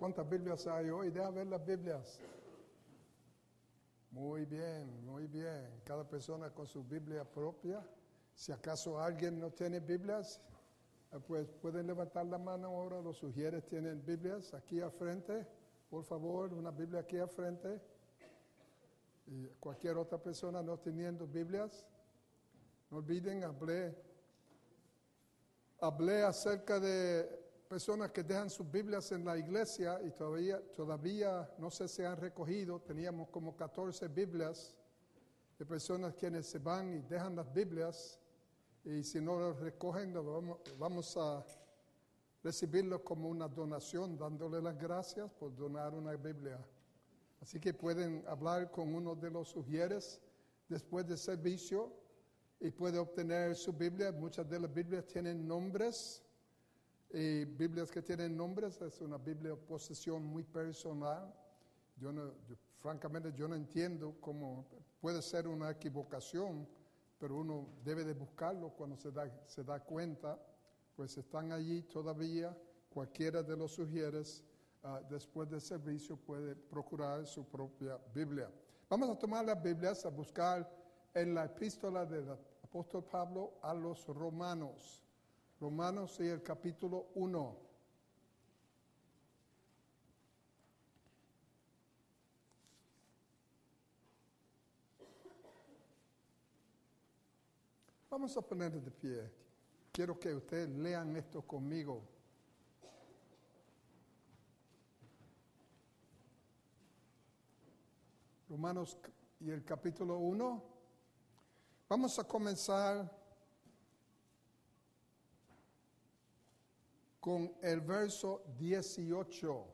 ¿Cuántas Biblias hay hoy? Deja ver las Biblias. Muy bien, muy bien. Cada persona con su Biblia propia. Si acaso alguien no tiene Biblias, pues pueden levantar la mano ahora. Los sugieres tienen Biblias aquí al frente. Por favor, una Biblia aquí al frente. Y cualquier otra persona no teniendo Biblias, no olviden, hablé acerca de personas que dejan sus Biblias en la iglesia y todavía no sé si han recogido. Teníamos como 14 Biblias de personas quienes se van y dejan las Biblias, y si no las recogen vamos a recibirlo como una donación, dándole las gracias por donar una Biblia. Así que pueden hablar con uno de los sugieres después del servicio y puede obtener su Biblia. Muchas de las Biblias tienen nombres, y Biblias que tienen nombres es una Biblia de posesión muy personal. Francamente yo no entiendo cómo puede ser una equivocación, pero uno debe de buscarlo cuando se da cuenta. Pues están allí todavía. Cualquiera de los sugieres después del servicio puede procurar su propia Biblia. Vamos a tomar las Biblias, a buscar en la epístola del apóstol Pablo a los Romanos. Romanos y el capítulo 1. Vamos a poner de pie. Quiero que ustedes lean esto conmigo. Romanos y el capítulo 1. Vamos a comenzar con el verso 18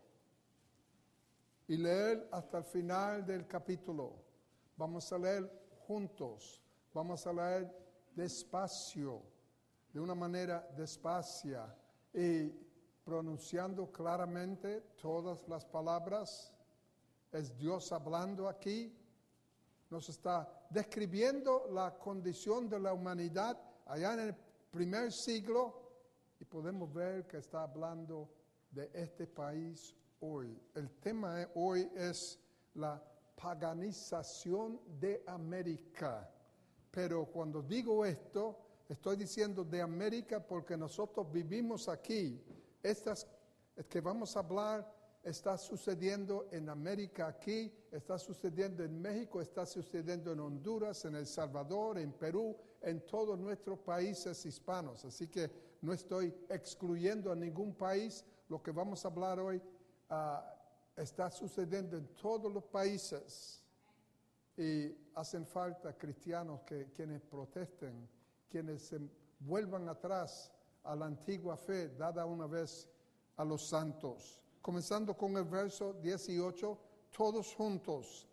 y leer hasta el final del capítulo. Vamos a leer juntos, vamos a leer despacio, de una manera despacia, y pronunciando claramente todas las palabras. Es Dios hablando aquí. Nos está describiendo la condición de la humanidad allá en el primer siglo, y podemos ver que está hablando de este país hoy. El tema hoy es la paganización de América. Pero cuando digo esto, estoy diciendo de América porque nosotros vivimos aquí. Estas que vamos a hablar está sucediendo en América aquí, está sucediendo en México, está sucediendo en Honduras, en El Salvador, en Perú, en todos nuestros países hispanos. Así que no estoy excluyendo a ningún país. Lo que vamos a hablar hoy está sucediendo en todos los países. Y hacen falta cristianos quienes protesten, quienes se vuelvan atrás a la antigua fe dada una vez a los santos. Comenzando con el verso 18, todos juntos.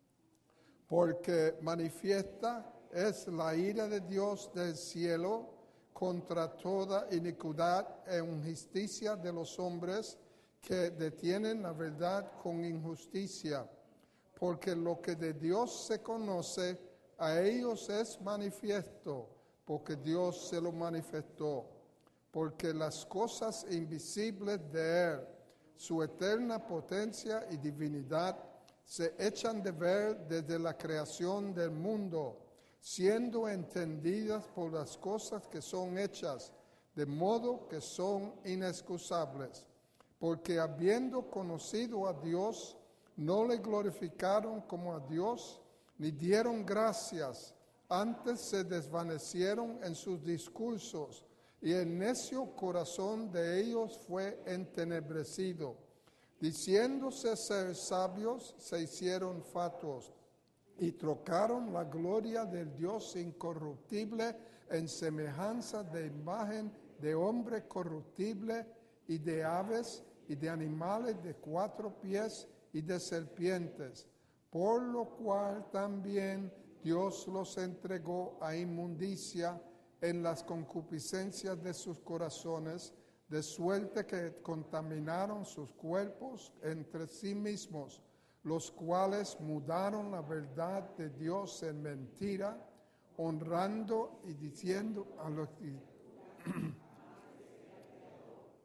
Porque manifiesta es la ira de Dios del cielo contra toda iniquidad e injusticia de los hombres que detienen la verdad con injusticia. Porque lo que de Dios se conoce, a ellos es manifiesto, porque Dios se lo manifestó. Porque las cosas invisibles de Él, su eterna potencia y divinidad, se echan de ver desde la creación del mundo, siendo entendidas por las cosas que son hechas, de modo que son inexcusables. Porque habiendo conocido a Dios, no le glorificaron como a Dios, ni dieron gracias, antes se desvanecieron en sus discursos, y el necio corazón de ellos fue entenebrecido. Diciéndose ser sabios, se hicieron fatuos, y trocaron la gloria del Dios incorruptible en semejanza de imagen de hombre corruptible, y de aves, y de animales de 4 pies, y de serpientes, por lo cual también Dios los entregó a inmundicia en las concupiscencias de sus corazones, de suerte que contaminaron sus cuerpos entre sí mismos, los cuales mudaron la verdad de Dios en mentira, honrando y diciendo a los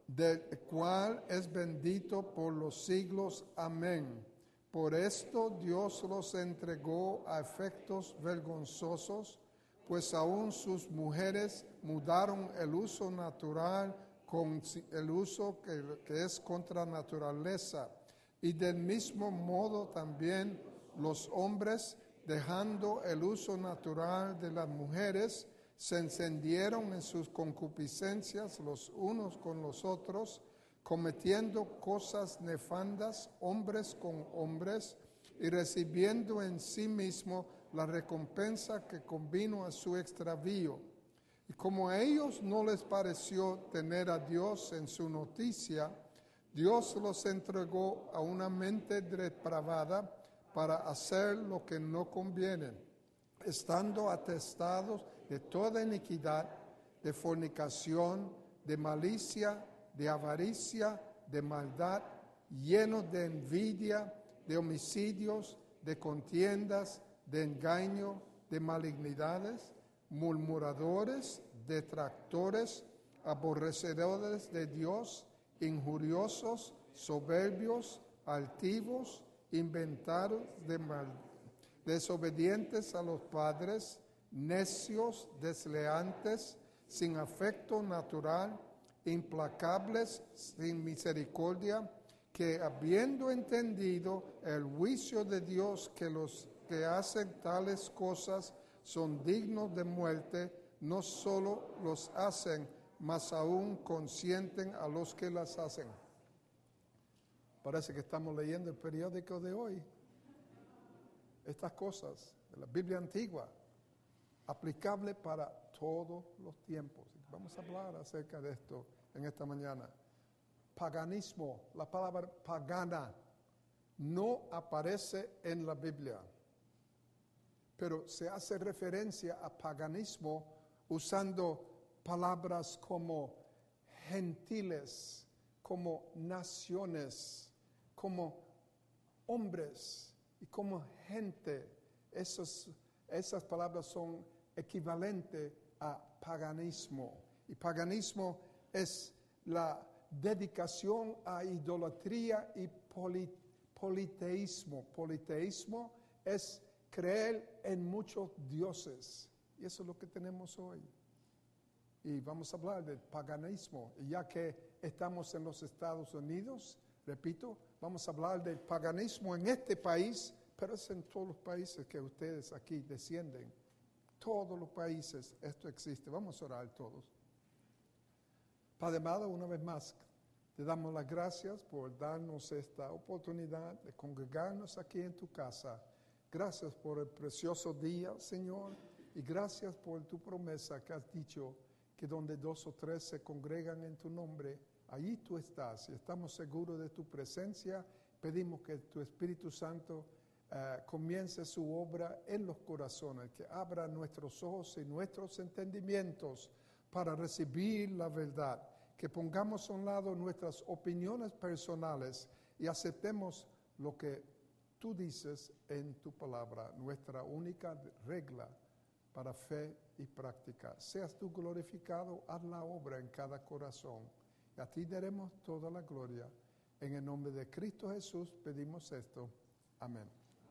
del cual es bendito por los siglos. Amén. Por esto Dios los entregó a efectos vergonzosos, pues aún sus mujeres mudaron el uso natural con el uso que es contra naturaleza. Y del mismo modo también los hombres, dejando el uso natural de las mujeres, se encendieron en sus concupiscencias los unos con los otros, cometiendo cosas nefandas, hombres con hombres, y recibiendo en sí mismo la recompensa que convino a su extravío. Y como a ellos no les pareció tener a Dios en su noticia, Dios los entregó a una mente depravada para hacer lo que no conviene, estando atestados de toda iniquidad, de fornicación, de malicia, de avaricia, de maldad, llenos de envidia, de homicidios, de contiendas, de engaño, de malignidades, murmuradores, detractores, aborrecedores de Dios, injuriosos, soberbios, altivos, inventarios de mal, desobedientes a los padres, necios, desleantes, sin afecto natural, implacables, sin misericordia, que habiendo entendido el juicio de Dios, que los que hacen tales cosas son dignos de muerte, no solo los hacen, mas aún consienten a los que las hacen. Parece que estamos leyendo el periódico de hoy. Estas cosas de la Biblia antigua, aplicable para todos los tiempos. Vamos a hablar acerca de esto en esta mañana. Paganismo, la palabra pagana, no aparece en la Biblia, pero se hace referencia a paganismo usando palabras como gentiles, como naciones, como hombres y como gente. Esas palabras son equivalentes a paganismo. Y paganismo es la dedicación a idolatría y politeísmo. Politeísmo es creer en muchos dioses. Y eso es lo que tenemos hoy. Y vamos a hablar del paganismo. Y ya que estamos en los Estados Unidos, repito, vamos a hablar del paganismo en este país, pero es en todos los países que ustedes aquí descienden. Todos los países esto existe. Vamos a orar todos. Padre amado, una vez más, te damos las gracias por darnos esta oportunidad de congregarnos aquí en tu casa. Gracias por el precioso día, Señor, y gracias por tu promesa que has dicho que donde 2 o 3 se congregan en tu nombre, allí tú estás. Y estamos seguros de tu presencia. Pedimos que tu Espíritu Santo comience su obra en los corazones, que abra nuestros ojos y nuestros entendimientos para recibir la verdad, que pongamos a un lado nuestras opiniones personales y aceptemos lo que tú dices en tu palabra, nuestra única regla para fe y práctica. Seas tú glorificado, haz la obra en cada corazón. Y a ti daremos toda la gloria. En el nombre de Cristo Jesús pedimos esto. Amén.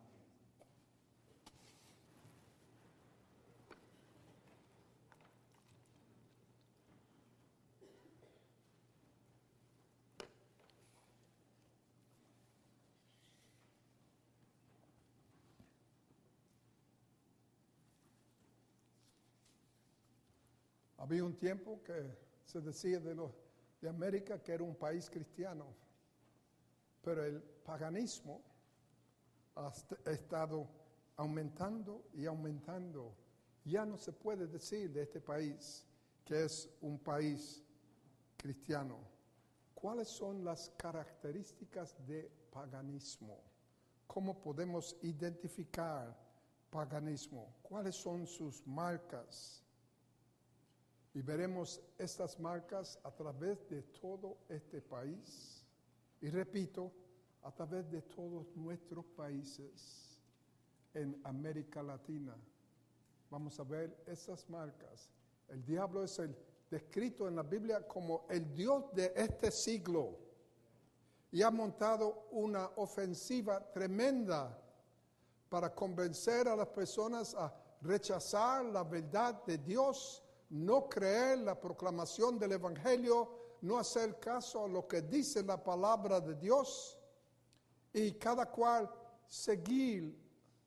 Había un tiempo que se decía de América que era un país cristiano, pero el paganismo ha estado aumentando y aumentando. Ya no se puede decir de este país que es un país cristiano. ¿Cuáles son las características de paganismo? ¿Cómo podemos identificar paganismo? ¿Cuáles son sus marcas? Y veremos estas marcas a través de todo este país. Y repito, a través de todos nuestros países en América Latina. Vamos a ver esas marcas. El diablo es el descrito en la Biblia como el Dios de este siglo y ha montado una ofensiva tremenda para convencer a las personas a rechazar la verdad de Dios, no creer la proclamación del Evangelio, no hacer caso a lo que dice la palabra de Dios y cada cual seguir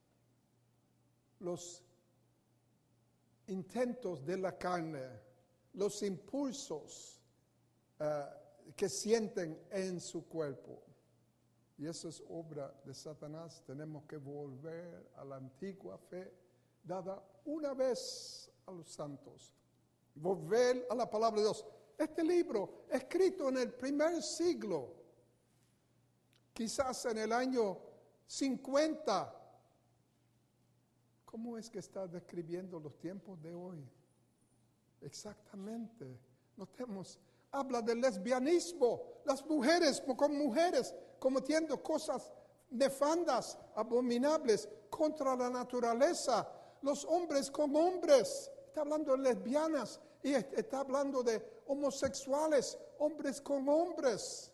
los intentos de la carne, los impulsos que sienten en su cuerpo. Y eso es obra de Satanás. Tenemos que volver a la antigua fe dada una vez a los santos. Volver a la palabra de Dios. Este libro, escrito en el primer siglo, quizás en el año 50, ¿cómo es que está describiendo los tiempos de hoy? Exactamente. Notemos, habla del lesbianismo, las mujeres con mujeres cometiendo cosas nefandas, abominables contra la naturaleza, los hombres con hombres. Está hablando de lesbianas y está hablando de homosexuales, hombres con hombres.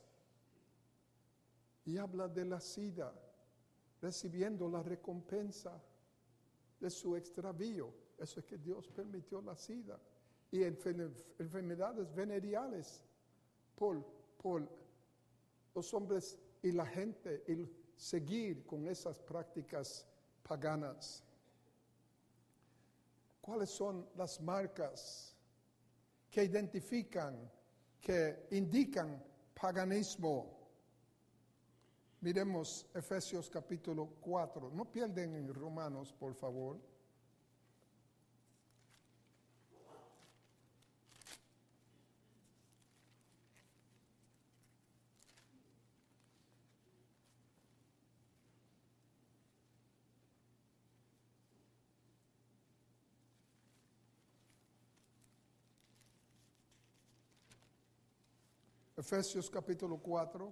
Y habla de la SIDA, recibiendo la recompensa de su extravío. Eso es que Dios permitió la SIDA. Y enfermedades venereales por los hombres y la gente, y seguir con esas prácticas paganas. ¿Cuáles son las marcas que identifican, que indican paganismo? Miremos Efesios capítulo 4. No pierden en Romanos, por favor. Efesios capítulo 4.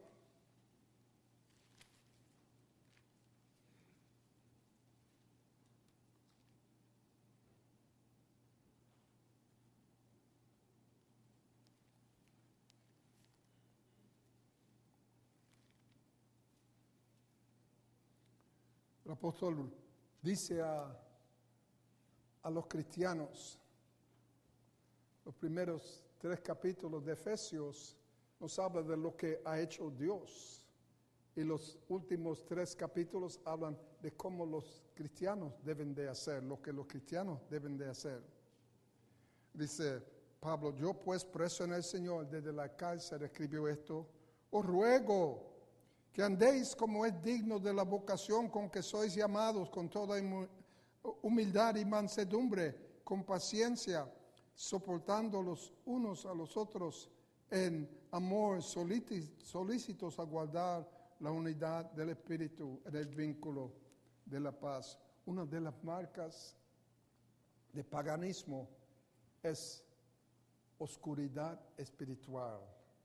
El apóstol dice a los cristianos, los primeros 3 capítulos de Efesios nos habla de lo que ha hecho Dios. Y los últimos 3 capítulos hablan de cómo los cristianos deben de hacer, lo que los cristianos deben de hacer. Dice Pablo, yo pues preso en el Señor, desde la cárcel escribió esto, os ruego que andéis como es digno de la vocación con que sois llamados, con toda humildad y mansedumbre, con paciencia, soportando los unos a los otros en amor, solícitos a guardar la unidad del Espíritu en el vínculo de la paz. Una de las marcas de paganismo es oscuridad espiritual.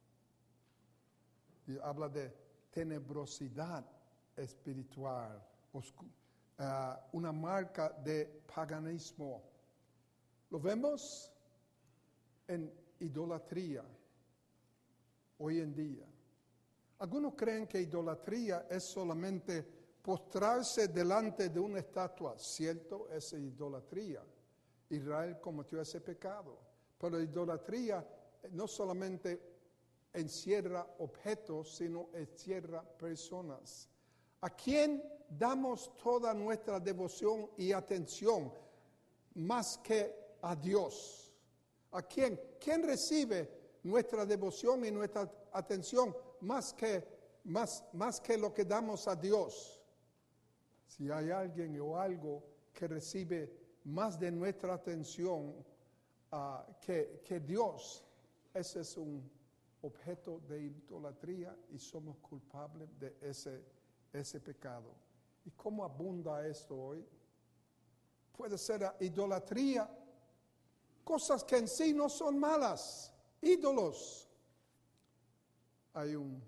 Y habla de tenebrosidad espiritual, una marca de paganismo. Lo vemos en idolatría hoy en día. Algunos creen que idolatría es solamente postrarse delante de una estatua. Cierto, es idolatría. Israel cometió ese pecado. Pero idolatría no solamente encierra objetos, sino encierra personas. ¿A quién damos toda nuestra devoción y atención más que a Dios? ¿A quién? ¿Quién recibe nuestra devoción y nuestra atención más que lo que damos a Dios? Si hay alguien o algo que recibe más de nuestra atención que Dios, ese es un objeto de idolatría y somos culpables de ese pecado. ¿Y cómo abunda esto hoy? Puede ser idolatría, cosas que en sí no son malas, ídolos. Hay un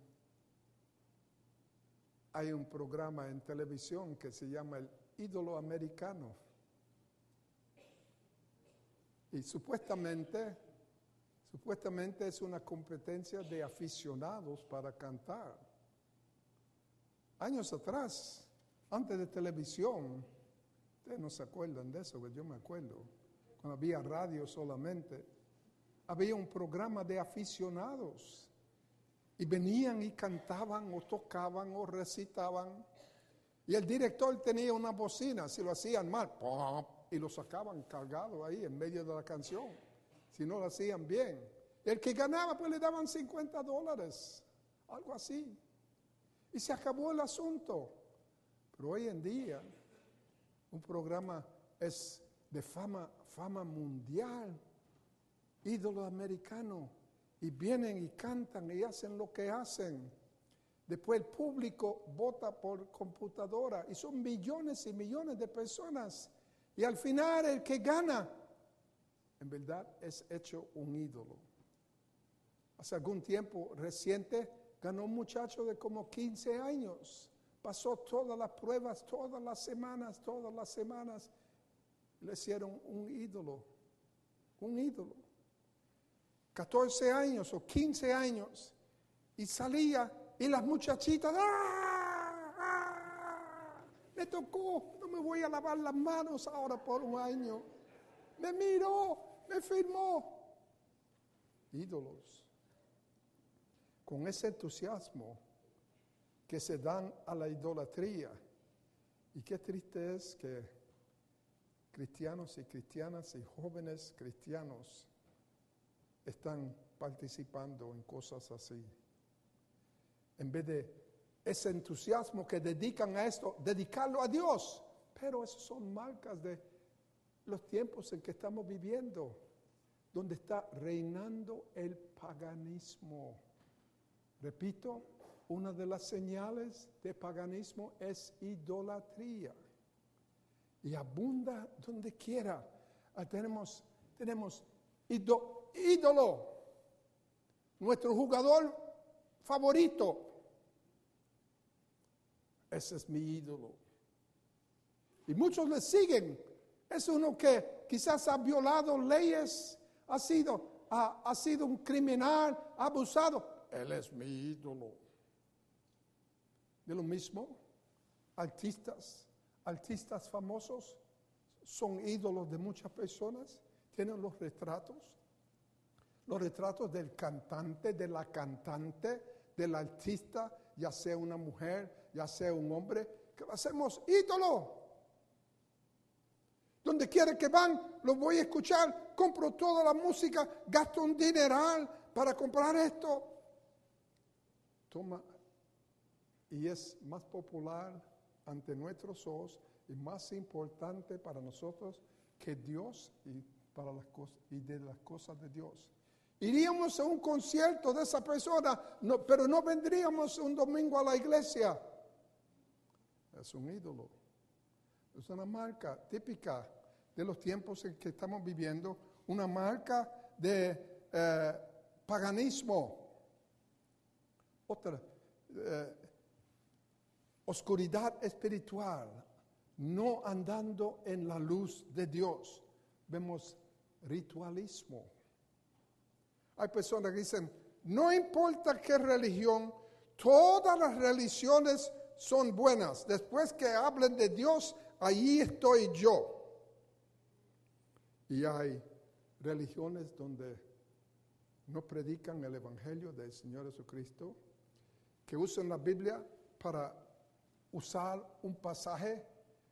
programa en televisión que se llama El Ídolo Americano. Y supuestamente Supuestamente es una competencia de aficionados para cantar. Años atrás, antes de televisión, ustedes no se acuerdan de eso, pero yo me acuerdo, cuando había radio solamente, había un programa de aficionados y venían y cantaban o tocaban o recitaban y el director tenía una bocina, si lo hacían mal, ¡pum!, y lo sacaban cargado ahí en medio de la canción, si no lo hacían bien. El que ganaba pues le daban $50, algo así, y se acabó el asunto. Pero hoy en día un programa es de fama mundial, ídolo americano, y vienen y cantan y hacen lo que hacen. Después el público vota por computadora y son millones y millones de personas. Y al final el que gana, en verdad es hecho un ídolo. Hace algún tiempo reciente ganó un muchacho de como 15 años. Pasó todas las pruebas, todas las semanas. Le hicieron un ídolo. 14 años o 15 años. Y salía y las muchachitas, me tocó, no me voy a lavar las manos ahora por un año. Me miró, me firmó. Ídolos. Con ese entusiasmo que se dan a la idolatría. Y qué triste es que cristianos y cristianas y jóvenes cristianos están participando en cosas así. En vez de ese entusiasmo que dedican a esto, dedicarlo a Dios. Pero esas son marcas de los tiempos en que estamos viviendo, donde está reinando el paganismo. Repito, una de las señales de paganismo es idolatría. Y abunda donde quiera. Tenemos ídolo. Nuestro jugador favorito. Ese es mi ídolo. Y muchos le siguen. Es uno que quizás ha violado leyes, ha sido un criminal, ha abusado. Él es mi ídolo. De lo mismo, artistas famosos son ídolos de muchas personas. Tienen los retratos del cantante, de la cantante, del artista, ya sea una mujer, ya sea un hombre, que lo hacemos ídolo. Donde quiera que van, los voy a escuchar, compro toda la música, gasto un dineral para comprar esto. Toma, y es más popular ante nuestros ojos y más importante para nosotros que Dios y de las cosas de Dios. Iríamos a un concierto de esa persona, pero no vendríamos un domingo a la iglesia. Es un ídolo. Es una marca típica de los tiempos en que estamos viviendo, una marca de paganismo. Otra, oscuridad espiritual, no andando en la luz de Dios. Vemos ritualismo. Hay personas que dicen, no importa qué religión, todas las religiones son buenas. Después que hablen de Dios, allí estoy yo. Y hay religiones donde no predican el Evangelio del Señor Jesucristo, que usan la Biblia para usar un pasaje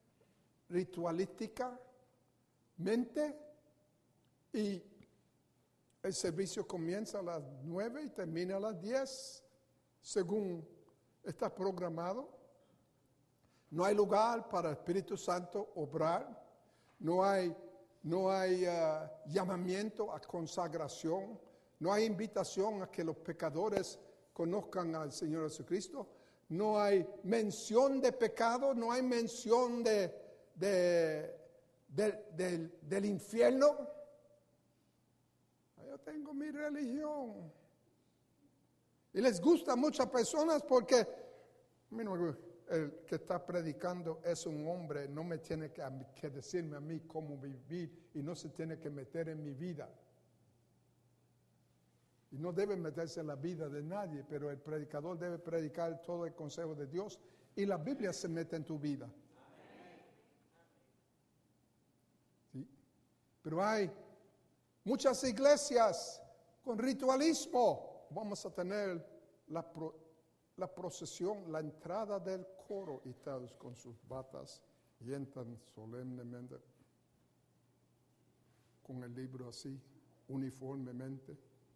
ritualísticamente, y el servicio comienza a las 9 y termina a las 10, según está programado. No hay lugar para el Espíritu Santo obrar, no hay llamamiento a consagración, no hay invitación a que los pecadores conozcan al Señor Jesucristo, no hay mención de pecado, no hay mención del infierno. Yo tengo mi religión. Y les gusta a muchas personas porque el que está predicando es un hombre, no me tiene que decirme a mí cómo vivir y no se tiene que meter en mi vida. Y no debe meterse en la vida de nadie, pero el predicador debe predicar todo el consejo de Dios y la Biblia se mete en tu vida. ¿Sí? Pero hay muchas iglesias con ritualismo. Vamos a tener la procesión, la entrada del coro y todos con sus batas y entran solemnemente con el libro así, uniformemente.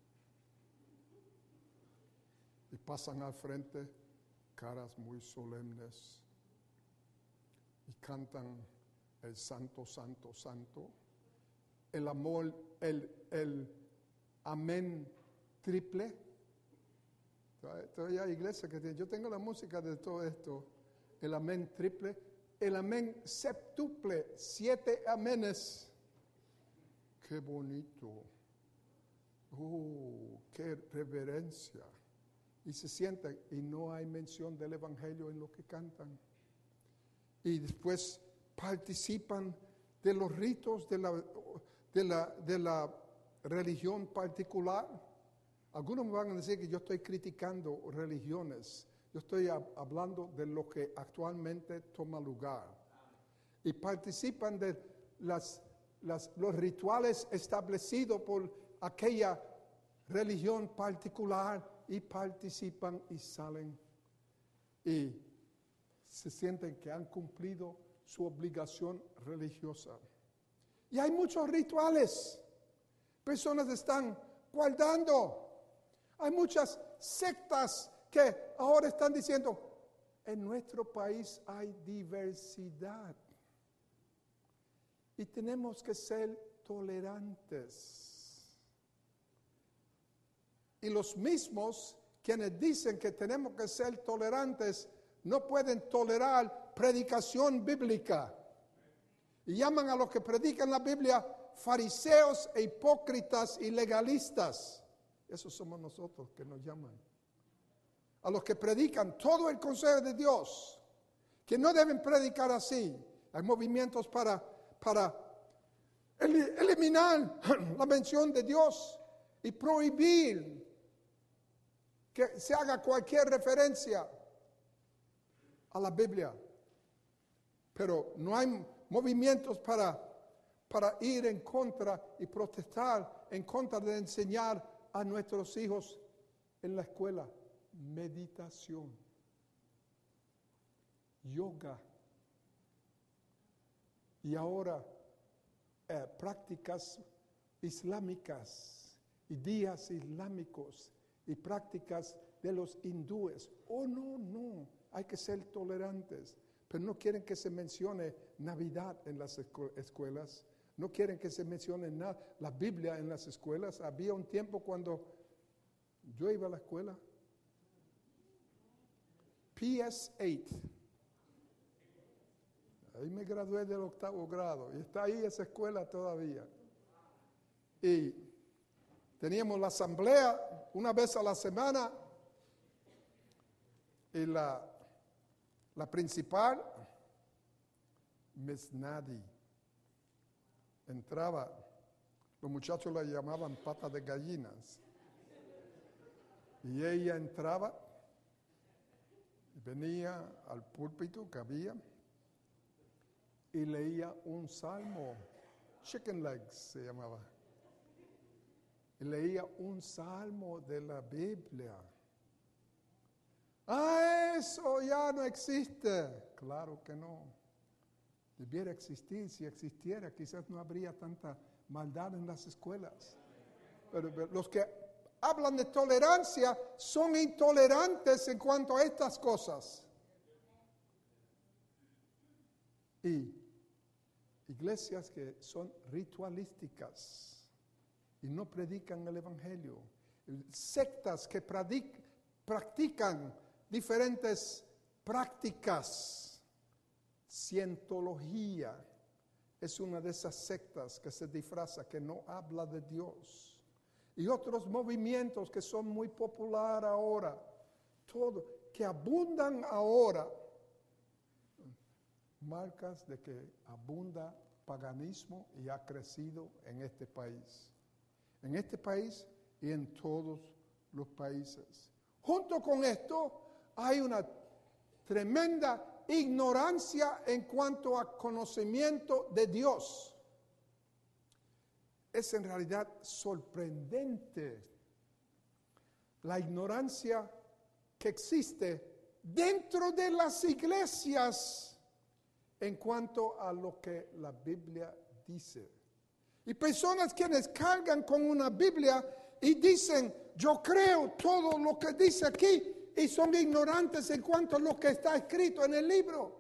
Y pasan al frente caras muy solemnes y cantan el santo, santo, santo. El amor, el amén triple. Todavía hay iglesias que tienen, yo tengo la música de todo esto, el amén triple, el amén septuple, 7 amenes. Qué bonito. Qué reverencia. Y se sientan y no hay mención del evangelio en lo que cantan. Y después participan de los ritos de la religión particular. Algunos me van a decir que yo estoy criticando religiones. Yo estoy hablando de lo que actualmente toma lugar. Y participan de los rituales establecidos por aquella religión particular y participan y salen y se sienten que han cumplido su obligación religiosa. Y hay muchos rituales. Personas están guardando. Hay muchas sectas que ahora están diciendo, en nuestro país hay diversidad. Y tenemos que ser tolerantes. Y los mismos quienes dicen que tenemos que ser tolerantes no pueden tolerar predicación bíblica. Y llaman a los que predican la Biblia fariseos e hipócritas y legalistas. Esos somos nosotros que nos llaman. A los que predican todo el consejo de Dios, que no deben predicar así. Hay movimientos para eliminar la mención de Dios y prohibir que se haga cualquier referencia a la Biblia. Pero no hay movimientos para ir en contra y protestar en contra de enseñar a nuestros hijos en la escuela meditación, yoga y ahora prácticas islámicas y días islámicos y prácticas de los hindúes. Oh, no, hay que ser tolerantes, pero no quieren que se mencione Navidad en las escuelas, no quieren que se mencione nada, la Biblia en las escuelas. Había un tiempo cuando yo iba a la escuela, PS8, ahí me gradué del 8º grado y está ahí esa escuela todavía. Y teníamos la asamblea una vez a la semana y la principal, Miss Nadi, entraba, los muchachos la llamaban pata de gallinas, y ella entraba, venía al púlpito que había y leía un salmo, Chicken Legs se llamaba, y leía un salmo de la Biblia. Eso ya no existe. Claro que no. Debiera existir. Si existiera, quizás no habría tanta maldad en las escuelas. Pero los que hablan de tolerancia son intolerantes en cuanto a estas cosas. Y iglesias que son ritualísticas y no predican el evangelio. Sectas que practican diferentes prácticas. Cientología es una de esas sectas que se disfraza, que no habla de Dios. Y otros movimientos que son muy populares ahora, que abundan ahora, marcas de que abunda paganismo y ha crecido en este país. En este país y en todos los países. Junto con esto, hay una tremenda ignorancia en cuanto a conocimiento de Dios. Es en realidad sorprendente la ignorancia que existe dentro de las iglesias en cuanto a lo que la Biblia dice. Y personas quienes cargan con una Biblia y dicen, yo creo todo lo que dice aquí, y son ignorantes en cuanto a lo que está escrito en el libro.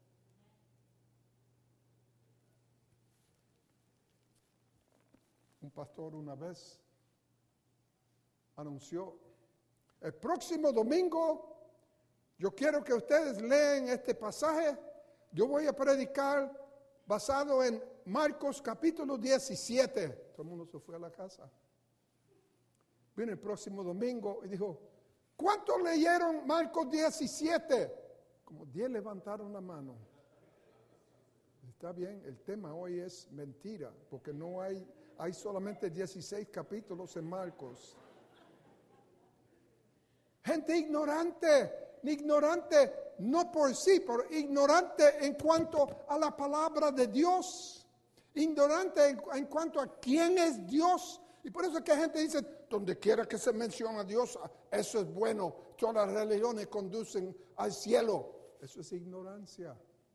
Un pastor una vez anunció, el próximo domingo yo quiero que ustedes lean este pasaje. Yo voy a predicar basado en Marcos capítulo 17. Todo el mundo se fue a la casa. Vino el próximo domingo y dijo, ¿cuántos leyeron Marcos 17? Como 10 levantaron la mano. Está bien, el tema hoy es mentira, porque no hay solamente 16 capítulos en Marcos. Gente ignorante no por sí, pero ignorante en cuanto a la palabra de Dios, ignorante en cuanto a quién es Dios. Y por eso es que gente dice, donde quiera que se menciona a Dios, eso es bueno, todas las religiones conducen al cielo. Eso es ignorancia.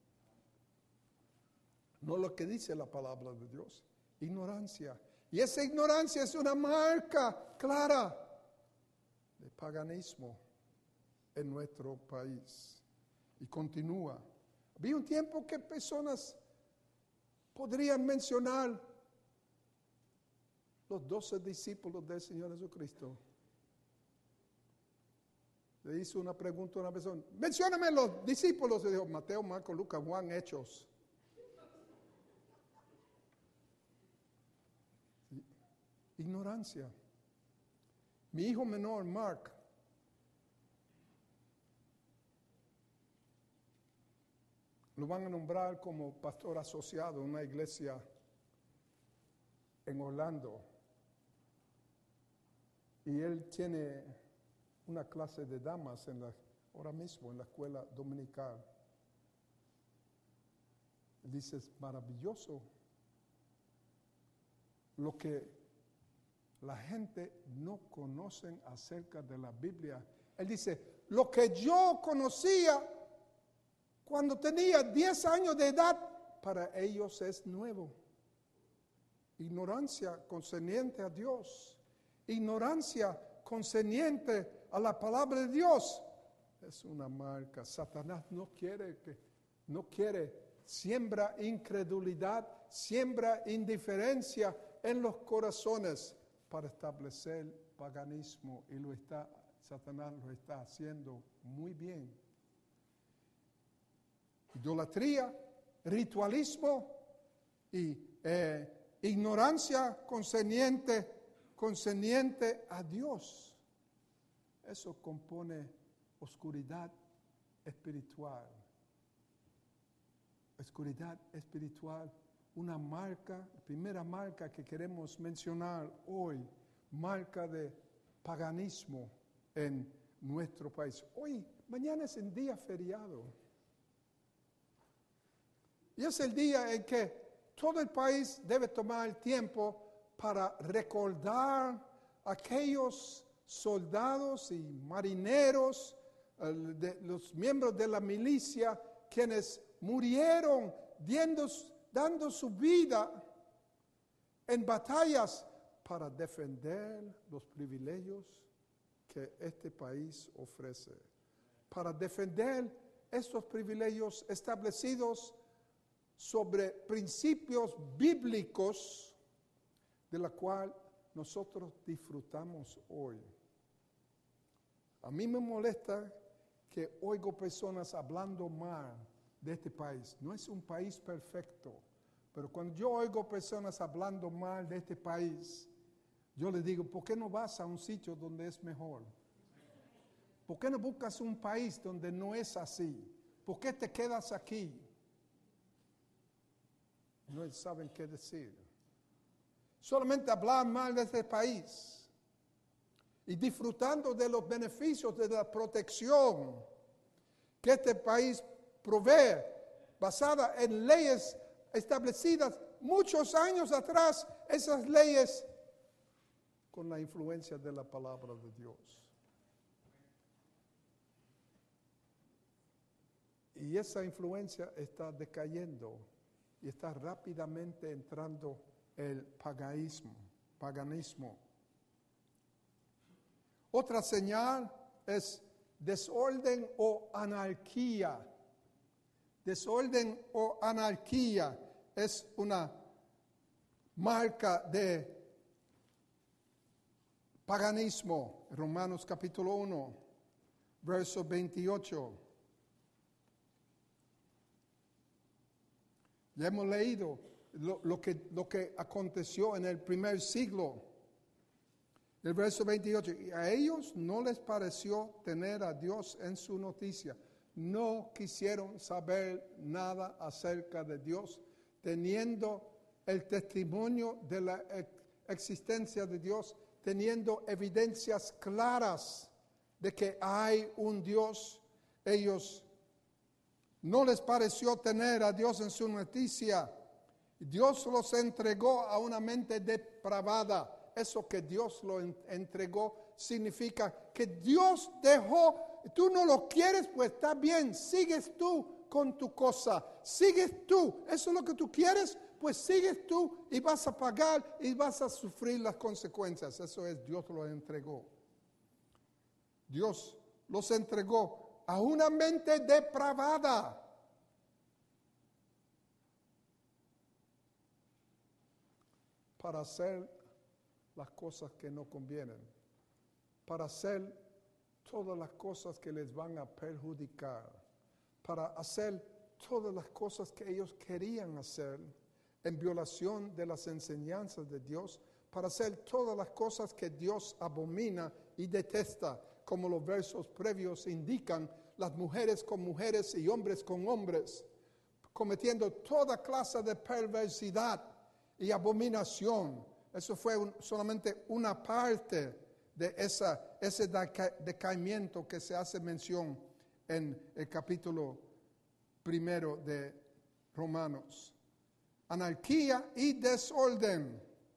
No lo que dice la palabra de Dios, ignorancia. Y esa ignorancia es una marca clara de paganismo en nuestro país. Y continúa. Había un tiempo que personas podrían mencionar los 12 discípulos del Señor Jesucristo. Le hizo una pregunta a una persona, mencióname los discípulos. Y dijo, Mateo, Marcos, Lucas, Juan, Hechos. Ignorancia. Mi hijo menor, Mark, lo van a nombrar como pastor asociado en una iglesia en Orlando. Y él tiene una clase de damas ahora mismo en la escuela dominical. Él dice, es maravilloso lo que la gente no conoce acerca de la Biblia. Él dice, lo que yo conocía cuando tenía 10 años de edad, para ellos es nuevo. Ignorancia concerniente a Dios. Ignorancia concerniente a la palabra de Dios. Es una marca. Satanás no quiere, siembra incredulidad, siembra indiferencia en los corazones para establecer paganismo, y Satanás lo está haciendo muy bien. Idolatría, ritualismo y ignorancia concerniente a Dios. Eso compone oscuridad espiritual. Oscuridad espiritual. Una marca, la primera marca que queremos mencionar hoy, marca de paganismo en nuestro país. Mañana es el día feriado. Y es el día en que todo el país debe tomar el tiempo para recordar a aquellos soldados y marineros, los miembros de la milicia, quienes murieron dando su vida en batallas para defender los privilegios que este país ofrece, para defender estos privilegios establecidos sobre principios bíblicos de la cual nosotros disfrutamos hoy. A mí me molesta que oigo personas hablando mal de este país. No es un país perfecto, pero cuando yo oigo personas hablando mal de este país, yo les digo, ¿por qué no vas a un sitio donde es mejor? ¿Por qué no buscas un país donde no es así? ¿Por qué te quedas aquí? No saben qué decir. Solamente hablar mal de este país y disfrutando de los beneficios de la protección que este país provee, basada en leyes establecidas muchos años atrás, esas leyes con la influencia de la palabra de Dios. Y esa influencia está decayendo y está rápidamente entrando el paganismo. Otra señal es desorden o anarquía. Desorden o anarquía es una marca de paganismo. Romanos capítulo 1, verso 28. Ya hemos leído lo que aconteció en el primer siglo. El verso 28, y a ellos no les pareció tener a Dios en su noticia. No quisieron saber nada acerca de Dios, teniendo el testimonio de la existencia de Dios, teniendo evidencias claras de que hay un Dios. Ellos no les pareció tener a Dios en su noticia. Dios los entregó a una mente depravada. Eso que Dios lo entregó significa que Dios dejó, tú no lo quieres, pues está bien, sigues tú con tu cosa, sigues tú, eso es lo que tú quieres, pues sigues tú y vas a pagar y vas a sufrir las consecuencias. Eso es, Dios lo entregó. Dios los entregó a una mente depravada. Para hacer las cosas que no convienen, para hacer todas las cosas que les van a perjudicar, para hacer todas las cosas que ellos querían hacer en violación de las enseñanzas de Dios, para hacer todas las cosas que Dios abomina y detesta, como los versos previos indican, las mujeres con mujeres y hombres con hombres, cometiendo toda clase de perversidad y abominación. Eso fue solamente una parte de ese decaimiento que se hace mención en el capítulo 1 de Romanos. Anarquía y desorden.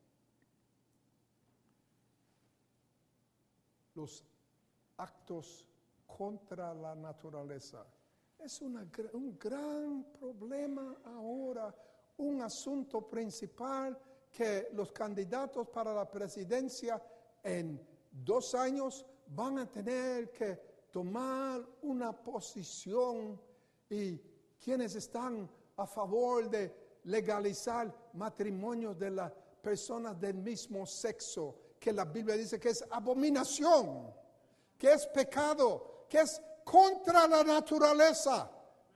Los actos contra la naturaleza. Es un gran problema ahora, un asunto principal que los candidatos para la presidencia en 2 años van a tener que tomar una posición, y quienes están a favor de legalizar matrimonios de las personas del mismo sexo, que la Biblia dice que es abominación, que es pecado, que es contra la naturaleza.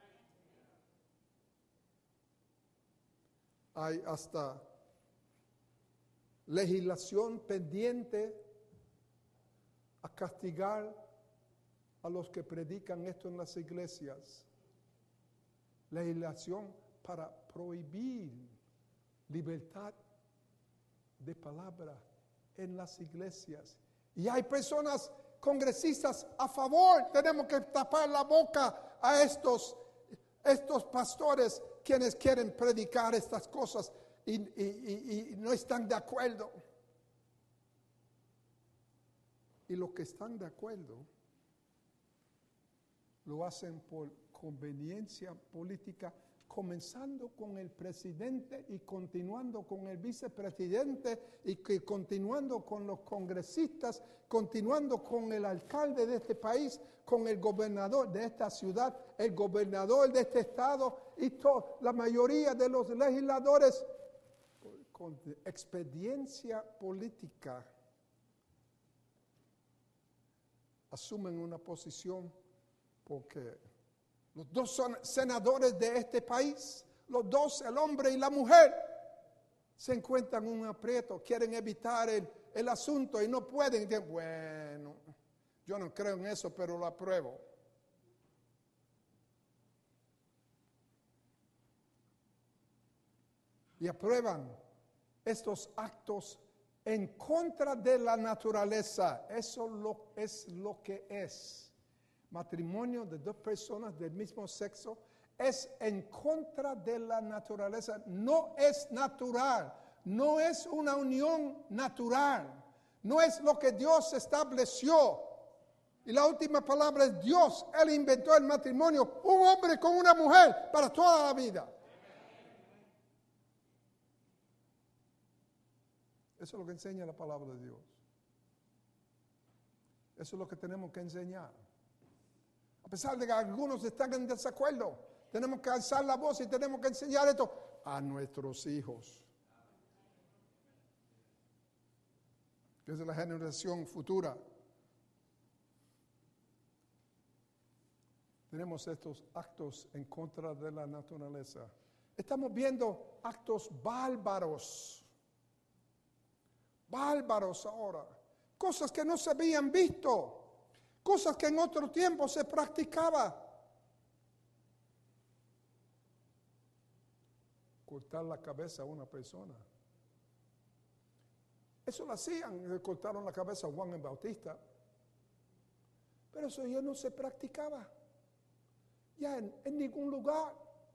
Hay hasta legislación pendiente a castigar a los que predican esto en las iglesias. Legislación para prohibir libertad de palabra en las iglesias. Y hay personas congresistas a favor. Tenemos que tapar la boca a estos pastores quienes quieren predicar estas cosas y no están de acuerdo. Y los que están de acuerdo lo hacen por conveniencia política, comenzando con el presidente y continuando con el vicepresidente y continuando con los congresistas, continuando con el alcalde de este país, con el gobernador de esta ciudad, el gobernador de este estado y la mayoría de los legisladores, con expediencia política, asumen una posición porque los dos son senadores de este país, los dos, el hombre y la mujer, se encuentran en un aprieto, quieren evitar el asunto y no pueden. Dicen, bueno, yo no creo en eso, pero lo apruebo. Y aprueban estos actos en contra de la naturaleza. Eso es lo que es. Matrimonio de dos personas del mismo sexo es en contra de la naturaleza. No es natural. No es una unión natural. No es lo que Dios estableció. Y la última palabra es Dios. Él inventó el matrimonio, un hombre con una mujer para toda la vida. Eso es lo que enseña la palabra de Dios. Eso es lo que tenemos que enseñar. A pesar de que algunos están en desacuerdo, tenemos que alzar la voz y tenemos que enseñar esto a nuestros hijos. Que es la generación futura. Tenemos estos actos en contra de la naturaleza. Estamos viendo actos bárbaros. Bárbaros ahora. Cosas que no se habían visto. Cosas que en otro tiempo se practicaba. Cortar la cabeza a una persona. Eso lo hacían. Le cortaron la cabeza a Juan el Bautista. Pero eso ya no se practicaba. Ya en ningún lugar.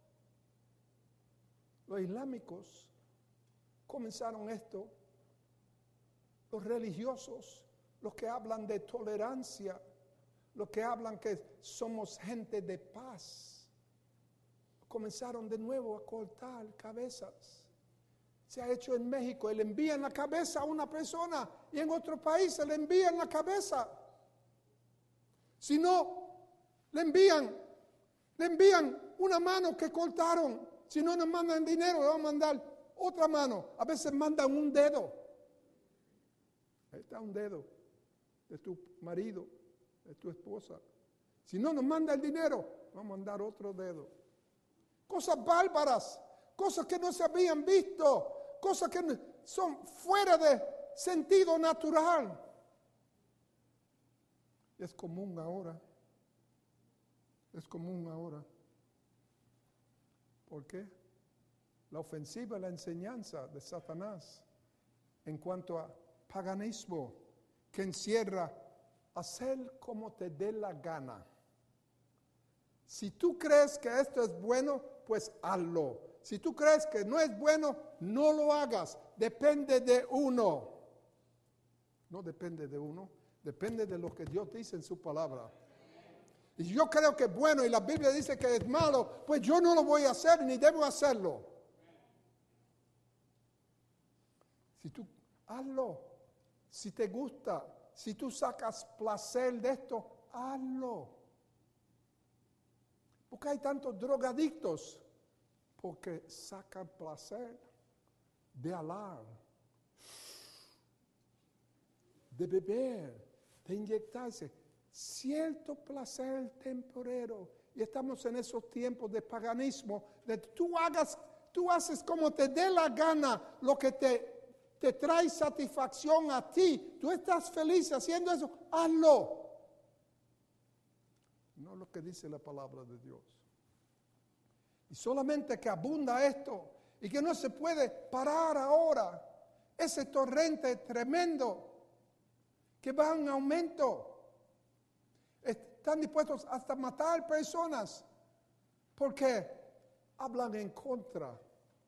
Los islámicos comenzaron esto. Los religiosos, los que hablan de tolerancia, los que hablan que somos gente de paz, comenzaron de nuevo a cortar cabezas. Se ha hecho en México, le envían la cabeza a una persona y en otro país se le envían la cabeza. Si no, le envían una mano que cortaron. Si no nos mandan dinero, le van a mandar otra mano. A veces mandan un dedo. Ahí está un dedo de tu marido, de tu esposa. Si no nos manda el dinero, vamos a mandar otro dedo. Cosas bárbaras, cosas que no se habían visto, cosas que son fuera de sentido natural. Es común ahora. Es común ahora. ¿Por qué? La ofensiva, la enseñanza de Satanás en cuanto a paganismo que encierra hacer como te dé la gana. Si tú crees que esto es bueno, pues hazlo. Si tú crees que no es bueno, no lo hagas. Depende de uno. No depende de uno, depende de lo que Dios dice en su palabra. Y yo creo que es bueno y la Biblia dice que es malo, pues yo no lo voy a hacer ni debo hacerlo. Si tú hazlo. Si te gusta, si tú sacas placer de esto, hazlo. Porque hay tantos drogadictos, porque sacan placer de hablar, de beber, de inyectarse. Cierto placer temporero. Y estamos en esos tiempos de paganismo, de tú haces como te dé la gana, lo que te trae satisfacción a ti. Tú estás feliz haciendo eso, hazlo. No lo que dice la palabra de Dios. Y solamente que abunda esto y que no se puede parar ahora. Ese torrente tremendo que va en aumento. Están dispuestos hasta a matar personas porque hablan en contra.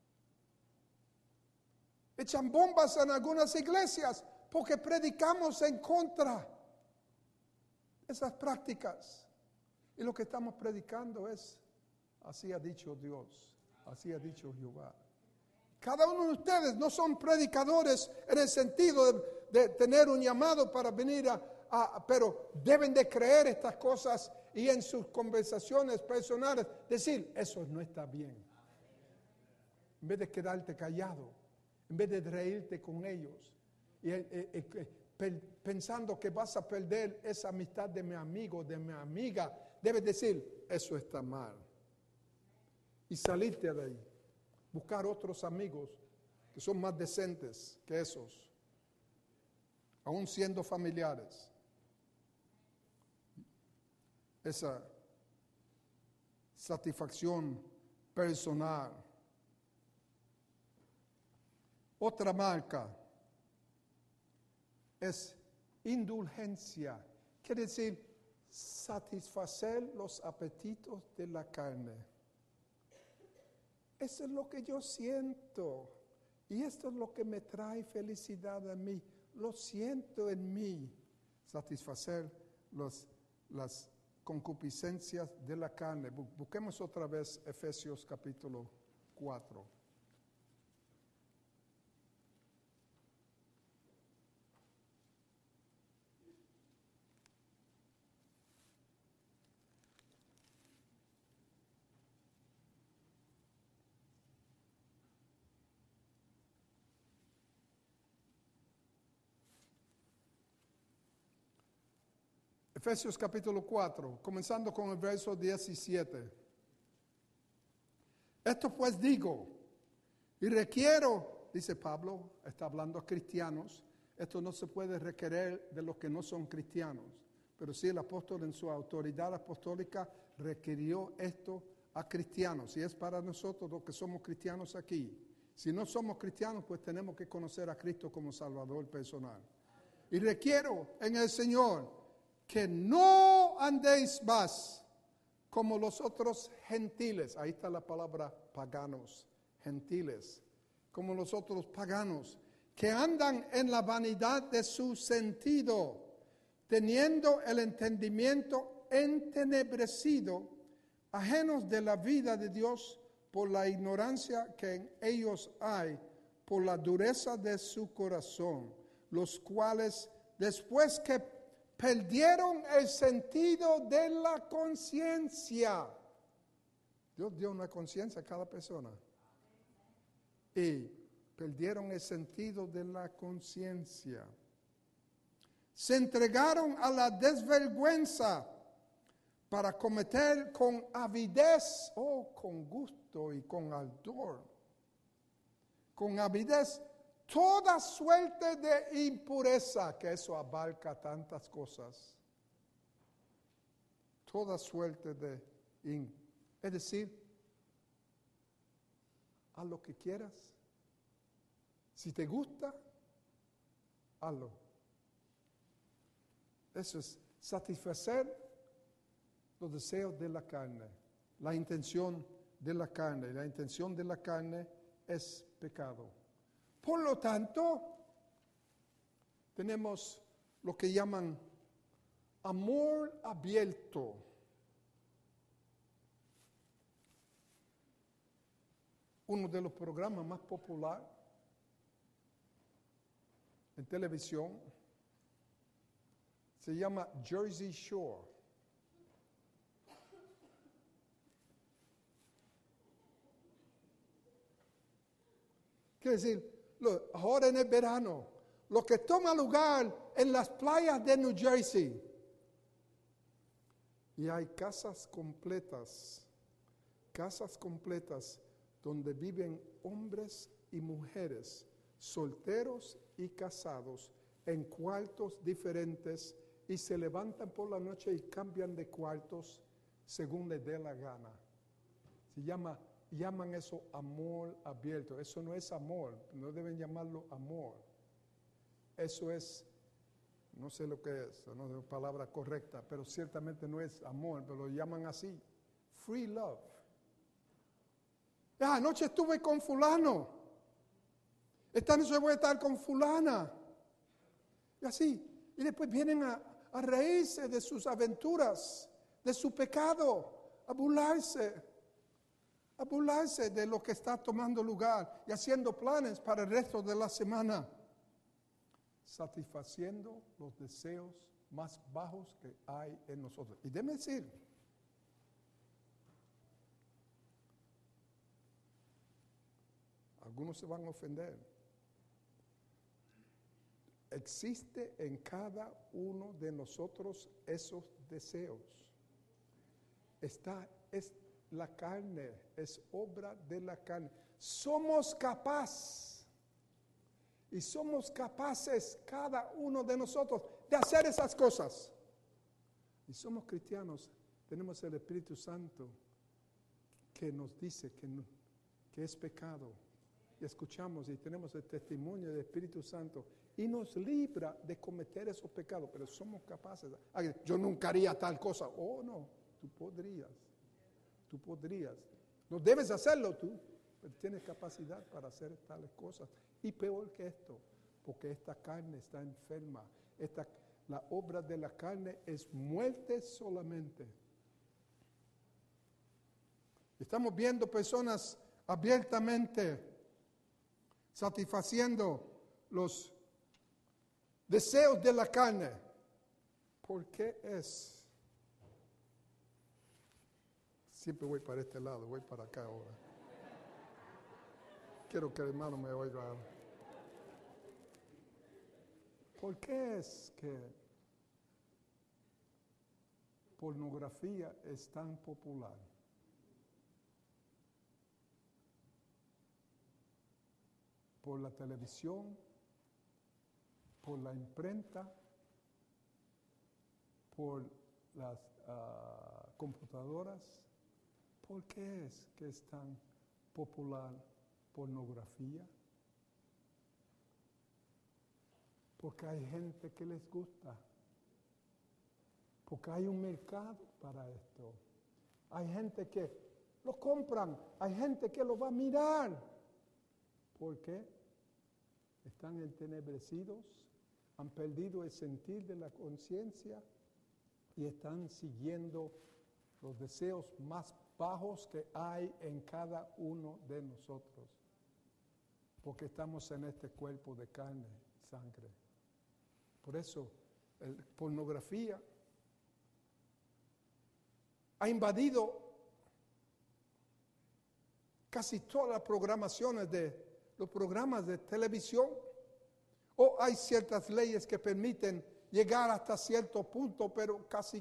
Echan bombas en algunas iglesias porque predicamos en contra de esas prácticas. Y lo que estamos predicando es, así ha dicho Dios, así ha dicho Jehová. Cada uno de ustedes no son predicadores en el sentido de tener un llamado para venir pero deben de creer estas cosas y en sus conversaciones personales decir, eso no está bien. En vez de quedarte callado. En vez de reírte con ellos, y pensando que vas a perder esa amistad de mi amigo, de mi amiga, debes decir, eso está mal. Y salirte de ahí. Buscar otros amigos que son más decentes que esos, aún siendo familiares. Esa satisfacción personal. Otra marca es indulgencia. Quiere decir satisfacer los apetitos de la carne. Eso es lo que yo siento. Y esto es lo que me trae felicidad a mí. Lo siento en mí. Satisfacer las concupiscencias de la carne. Busquemos otra vez Efesios capítulo 4. Efesios capítulo 4, comenzando con el verso 17. Esto pues digo, y requiero, dice Pablo, está hablando a cristianos, esto no se puede requerir de los que no son cristianos, pero sí el apóstol en su autoridad apostólica requirió esto a cristianos, y es para nosotros los que somos cristianos aquí. Si no somos cristianos, pues tenemos que conocer a Cristo como Salvador personal. Y requiero en el Señor que no andéis más como los otros gentiles. Ahí está la palabra paganos, gentiles. Como los otros paganos, que andan en la vanidad de su sentido, teniendo el entendimiento entenebrecido, ajenos de la vida de Dios por la ignorancia que en ellos hay, por la dureza de su corazón, los cuales después que perdieron el sentido de la conciencia. Dios dio una conciencia a cada persona. Y perdieron el sentido de la conciencia. Se entregaron a la desvergüenza para cometer con avidez, con gusto y con ardor, con avidez, toda suerte de impureza, que eso abarca tantas cosas. Toda suerte de es decir, haz lo que quieras. Si te gusta, hazlo. Eso es satisfacer los deseos de la carne, la intención de la carne. La intención de la carne es pecado. Por lo tanto, tenemos lo que llaman amor abierto. Uno de los programas más populares en televisión se llama Jersey Shore. Quiere decir, ahora en el verano, lo que toma lugar en las playas de New Jersey. Y hay casas completas donde viven hombres y mujeres, solteros y casados, en cuartos diferentes, y se levantan por la noche y cambian de cuartos según les dé la gana. Llaman eso amor abierto. Eso no es amor, no deben llamarlo amor. Eso es, no sé lo que es, no es la palabra correcta, pero ciertamente no es amor, pero lo llaman así, free love. Anoche estuve con fulano, esta noche voy a estar con fulana, y así, y después vienen a reírse de sus aventuras, de su pecado, a burlarse de lo que está tomando lugar y haciendo planes para el resto de la semana, satisfaciendo los deseos más bajos que hay en nosotros. Y déjeme decir, algunos se van a ofender. Existe en cada uno de nosotros esos deseos. Es la carne, es obra de la carne. Somos capaces cada uno de nosotros de hacer esas cosas. Y somos cristianos, tenemos el Espíritu Santo que nos dice que es pecado. Y escuchamos y tenemos el testimonio del Espíritu Santo y nos libra de cometer esos pecados, pero somos capaces. Yo nunca haría tal cosa. Oh, no, tú podrías. No debes hacerlo tú, pero tienes capacidad para hacer tales cosas. Y peor que esto, porque esta carne está enferma. La obra de la carne es muerte solamente. Estamos viendo personas abiertamente satisfaciendo los deseos de la carne. ¿Por qué es? Siempre voy para este lado, voy para acá ahora. Quiero que el hermano me oiga. ¿Por qué es que pornografía es tan popular? Por la televisión, por la imprenta, por las computadoras. ¿Por qué es que es tan popular pornografía? Porque hay gente que les gusta. Porque hay un mercado para esto. Hay gente que lo compran. Hay gente que lo va a mirar. ¿Por qué? Están entenebrecidos, han perdido el sentir de la conciencia y están siguiendo los deseos más bajos que hay en cada uno de nosotros. Porque estamos en este cuerpo de carne y sangre. Por eso, la pornografía ha invadido casi todas las programaciones de los programas de televisión. O hay ciertas leyes que permiten llegar hasta cierto punto, pero casi.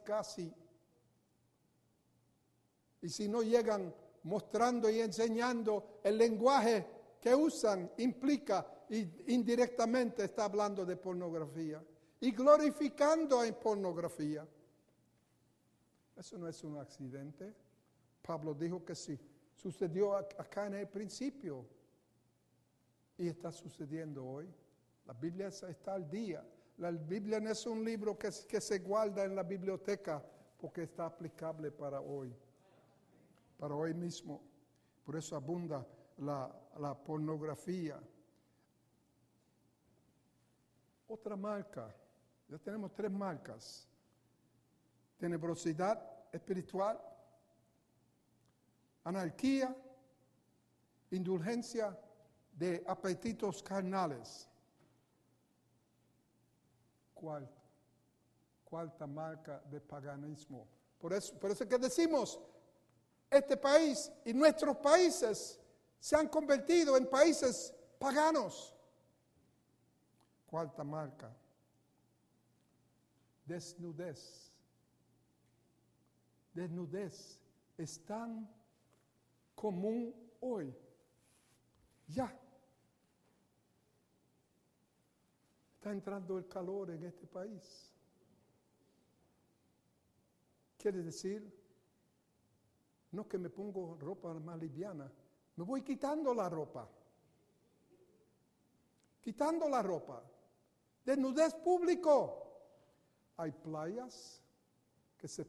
Y si no llegan mostrando y enseñando el lenguaje que usan, implica y indirectamente está hablando de pornografía y glorificando en pornografía. Eso no es un accidente. Pablo dijo que sí. Sucedió acá en el principio y está sucediendo hoy. La Biblia está al día. La Biblia no es un libro que se guarda en la biblioteca porque está aplicable para hoy mismo. Por eso abunda la pornografía. Otra marca, ya tenemos 3 marcas. Tenebrosidad espiritual, anarquía, indulgencia de apetitos carnales. Cuarta marca de paganismo. Por eso que decimos, este país y nuestros países se han convertido en países paganos. Cuarta marca, desnudez. Desnudez es tan común hoy. Ya. Está entrando el calor en este país. Quiere decir, no que me pongo ropa más liviana, me voy quitando la ropa. Quitando la ropa. Desnudez público. Hay playas que se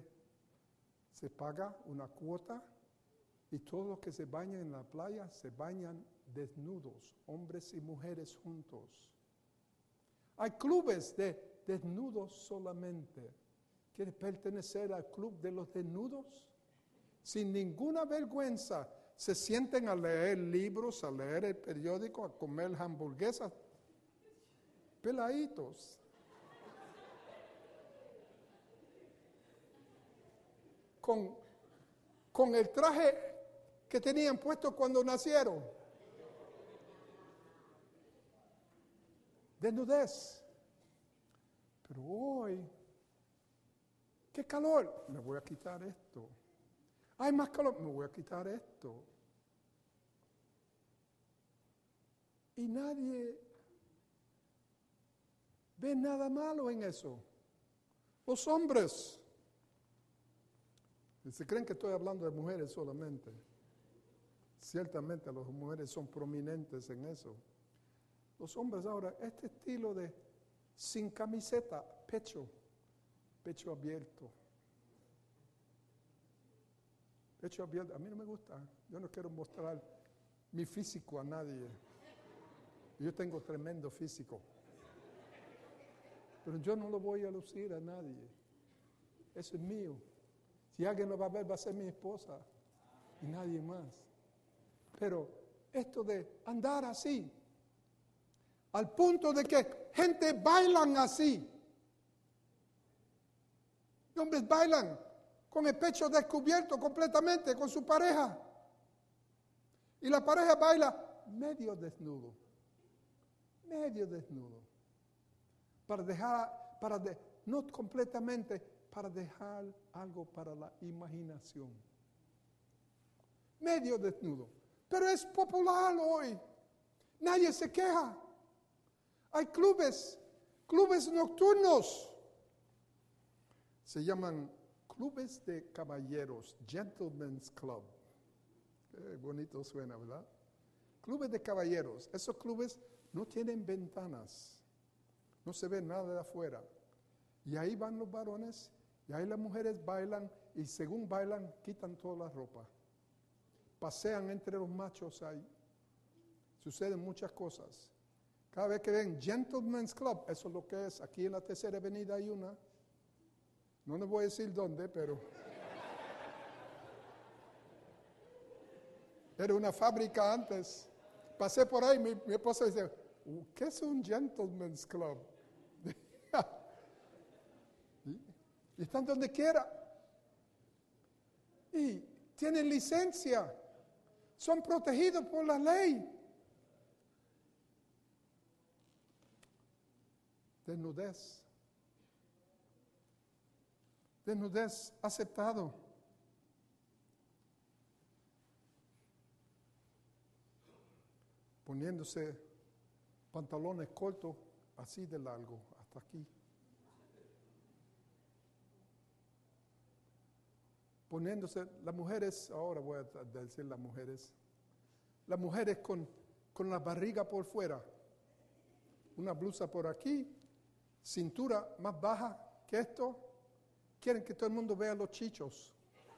paga una cuota y todos los que se bañan en la playa se bañan desnudos, hombres y mujeres juntos. Hay clubes de desnudos solamente. ¿Quieres pertenecer al club de los desnudos? Sin ninguna vergüenza, se sienten a leer libros, a leer el periódico, a comer hamburguesas. Peladitos. Con el traje que tenían puesto cuando nacieron. Desnudez. Pero hoy, qué calor, me voy a quitar esto. Hay más calor, me voy a quitar esto. Y nadie ve nada malo en eso. Los hombres. Se creen que estoy hablando de mujeres solamente. Ciertamente las mujeres son prominentes en eso. Los hombres ahora, este estilo de sin camiseta, pecho abierto. Pecho abierto, a mí no me gusta. Yo no quiero mostrar mi físico a nadie. Yo tengo tremendo físico. Pero yo no lo voy a lucir a nadie. Eso es mío. Si alguien lo va a ver, va a ser mi esposa y nadie más. Pero esto de andar así, al punto de que gente bailan así. Hombres bailan con el pecho descubierto completamente con su pareja. Y la pareja baila medio desnudo. Medio desnudo. No completamente, para dejar algo para la imaginación. Medio desnudo. Pero es popular hoy. Nadie se queja. Hay clubes nocturnos. Se llaman clubes de caballeros, Gentlemen's Club. Qué bonito suena, ¿verdad? Clubes de caballeros. Esos clubes no tienen ventanas. No se ve nada de afuera. Y ahí van los varones, y ahí las mujeres bailan, y según bailan, quitan toda la ropa. Pasean entre los machos ahí. Suceden muchas cosas. Cada vez que ven Gentlemen's Club, eso es lo que es. Aquí en la Tercera Avenida hay una. No les voy a decir dónde, pero era una fábrica antes. Pasé por ahí, mi esposa dice, ¿qué es un Gentlemen's Club? Y están donde quiera. Y tienen licencia. Son protegidos por la ley. Desnudez. Desnudez aceptado. Poniéndose pantalones cortos, así de largo, hasta aquí. Poniéndose, las mujeres, ahora voy a decir las mujeres con la barriga por fuera, una blusa por aquí, cintura más baja que esto, quieren que todo el mundo vea los chichos.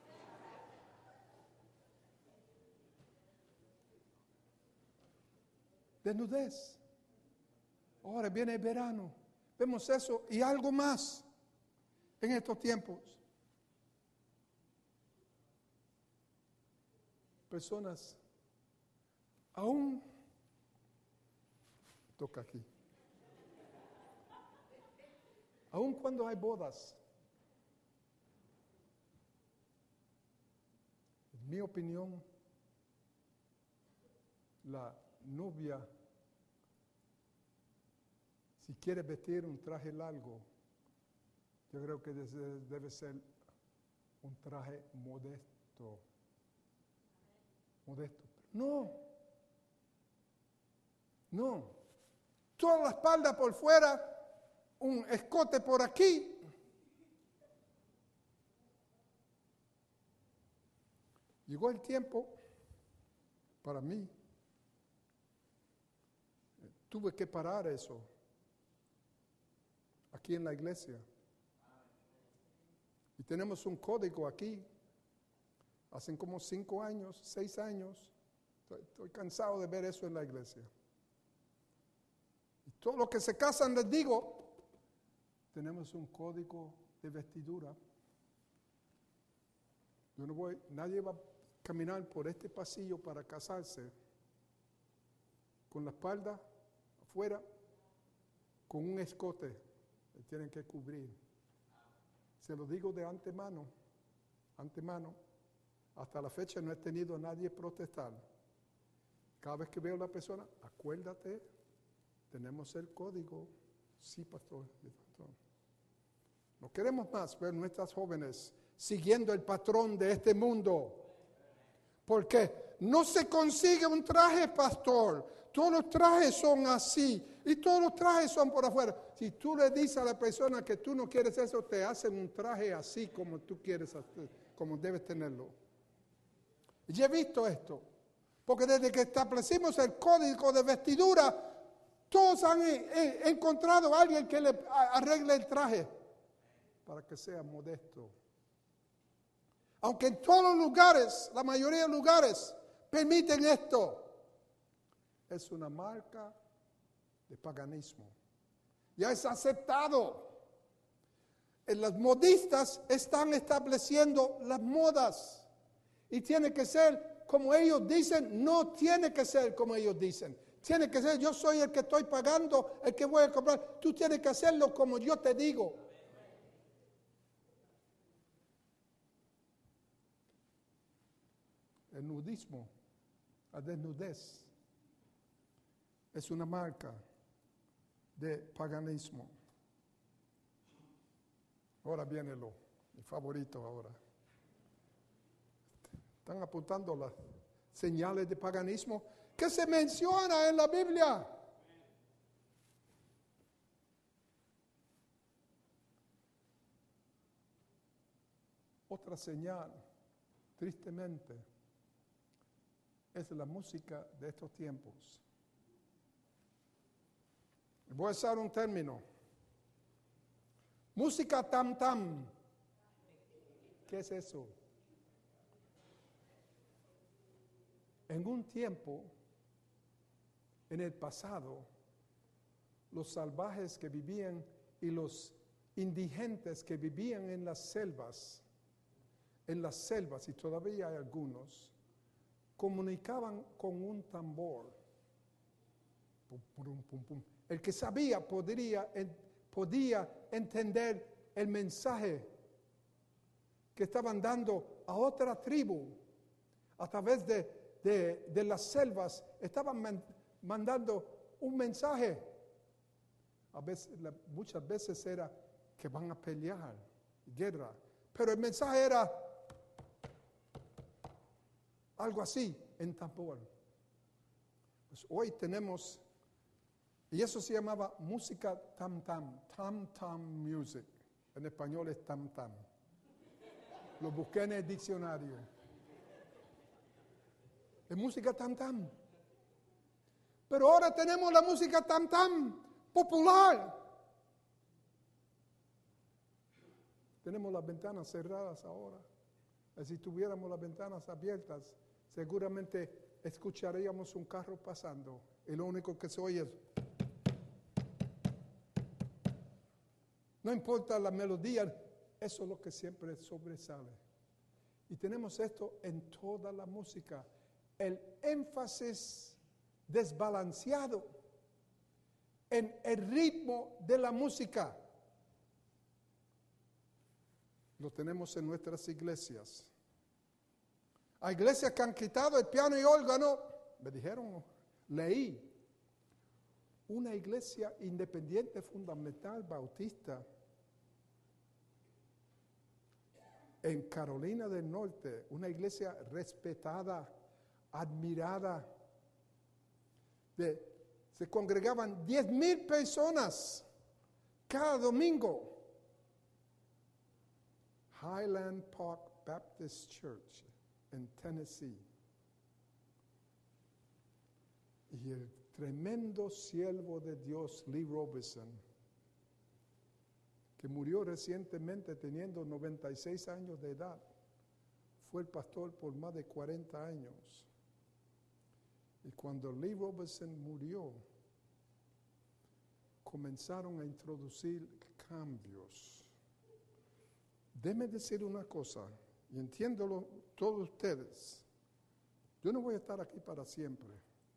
Desnudez. Ahora viene el verano, vemos eso y algo más en estos tiempos. Personas, aún, toca aquí, aún cuando hay bodas, en mi opinión, la novia, si quiere vestir un traje largo, yo creo que debe ser un traje modesto. No. Toda la espalda por fuera, un escote por aquí. Llegó el tiempo, para mí, tuve que parar eso, aquí en la iglesia. Y tenemos un código aquí. Hacen como 5 años, 6 años, estoy cansado de ver eso en la iglesia. Y todos los que se casan, les digo, tenemos un código de vestidura. Nadie va a caminar por este pasillo para casarse con la espalda afuera, con un escote, que tienen que cubrir. Se lo digo de antemano. Hasta la fecha no he tenido a nadie protestar. Cada vez que veo a la persona, acuérdate, tenemos el código. Sí, pastor. No queremos más ver nuestras jóvenes siguiendo el patrón de este mundo. Porque no se consigue un traje, pastor. Todos los trajes son así. Y todos los trajes son por afuera. Si tú le dices a la persona que tú no quieres eso, te hacen un traje así como tú quieres, como debes tenerlo. Y he visto esto, porque desde que establecimos el código de vestidura, Todos han encontrado a alguien que le arregle el traje para que sea modesto. Aunque en todos los lugares, la mayoría de lugares, permiten esto, es una marca de paganismo. Ya es aceptado. Las modistas están estableciendo las modas. Y tiene que ser como ellos dicen. No tiene que ser como ellos dicen. Tiene que ser, yo soy el que estoy pagando, el que voy a comprar. Tú tienes que hacerlo como yo te digo. El nudismo, la desnudez, es una marca de paganismo. Ahora viene mi favorito ahora. Están apuntando las señales de paganismo que se menciona en la Biblia. Otra señal, tristemente, es la música de estos tiempos. Voy a usar un término. Música tam tam. ¿Qué es eso? En un tiempo, en el pasado, los salvajes que vivían y los indigentes que vivían en las selvas, y todavía hay algunos, comunicaban con un tambor. Pum, pum, pum, pum. El que sabía podía entender el mensaje que estaban dando a otra tribu a través de las selvas. Estaban mandando un mensaje. Muchas veces era que van a pelear, guerra. Pero el mensaje era algo así, en tambor. Pues hoy tenemos, y eso se llamaba música tam tam, tam tam music. En español es tam tam. Lo busqué en el diccionario. Es música tam tam. Pero ahora tenemos la música tam tam popular. Tenemos las ventanas cerradas ahora. Si tuviéramos las ventanas abiertas, seguramente escucharíamos un carro pasando y lo único que se oye es... No importa la melodía, eso es lo que siempre sobresale. Y tenemos esto en toda la música. El énfasis desbalanceado en el ritmo de la música. Lo tenemos en nuestras iglesias. Hay iglesias que han quitado el piano y órgano. Me dijeron, leí. Una iglesia independiente fundamental bautista en Carolina del Norte, una iglesia respetada, admirada. Se congregaban 10,000 personas cada domingo. Highland Park Baptist Church en Tennessee. Y el tremendo siervo de Dios, Lee Roberson, que murió recientemente teniendo 96 años de edad, fue el pastor por más de 40 años. Y cuando Lee Roberson murió, comenzaron a introducir cambios. Déjenme decir una cosa, y entiéndolo todos ustedes. Yo no voy a estar aquí para siempre.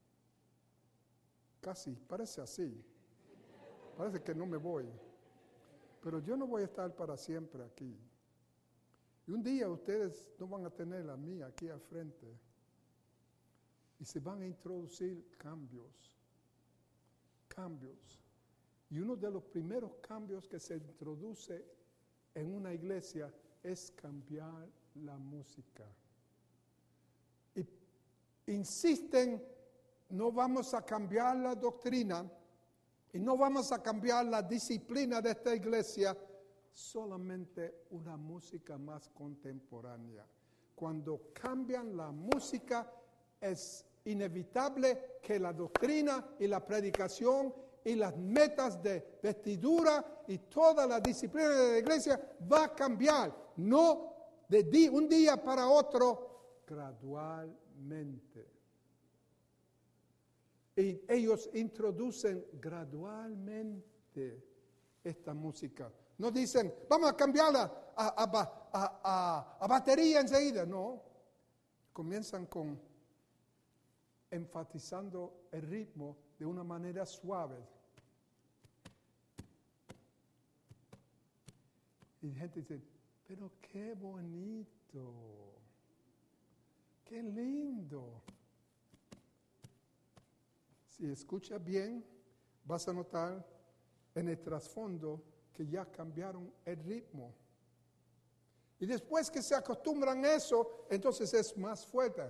Casi, parece así. Parece que no me voy. Pero yo no voy a estar para siempre aquí. Y un día ustedes no van a tener a mí aquí al frente. Y se van a introducir cambios. Cambios. Y uno de los primeros cambios que se introduce en una iglesia es cambiar la música. Y insisten, no vamos a cambiar la doctrina y no vamos a cambiar la disciplina de esta iglesia, solamente una música más contemporánea. Cuando cambian la música es inevitable que la doctrina y la predicación y las metas de vestidura y toda la disciplina de la iglesia va a cambiar. No de un día para otro, gradualmente. Y ellos introducen gradualmente esta música. No dicen, vamos a cambiarla a batería enseguida. No. Comienzan con enfatizando el ritmo de una manera suave. Y la gente dice, pero qué bonito, qué lindo. Si escuchas bien, vas a notar en el trasfondo que ya cambiaron el ritmo. Y después que se acostumbran a eso, entonces es más fuerte.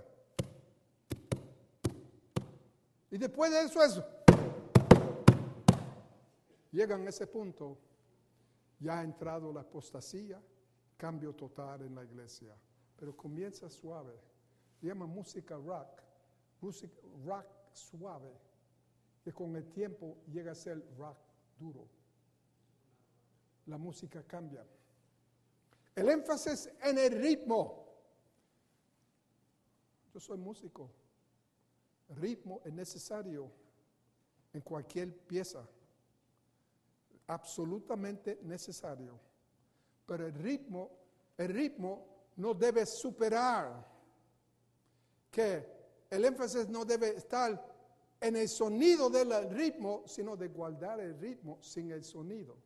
Y después de eso, llegan a ese punto, ya ha entrado la apostasía, cambio total en la iglesia. Pero comienza suave. Se llama música rock suave, que con el tiempo llega a ser rock duro. La música cambia. El énfasis en el ritmo. Yo soy músico. El ritmo es necesario en cualquier pieza. Absolutamente necesario. Pero el ritmo no debe superar. Que el énfasis no debe estar en el sonido del ritmo, sino de guardar el ritmo sin el sonido.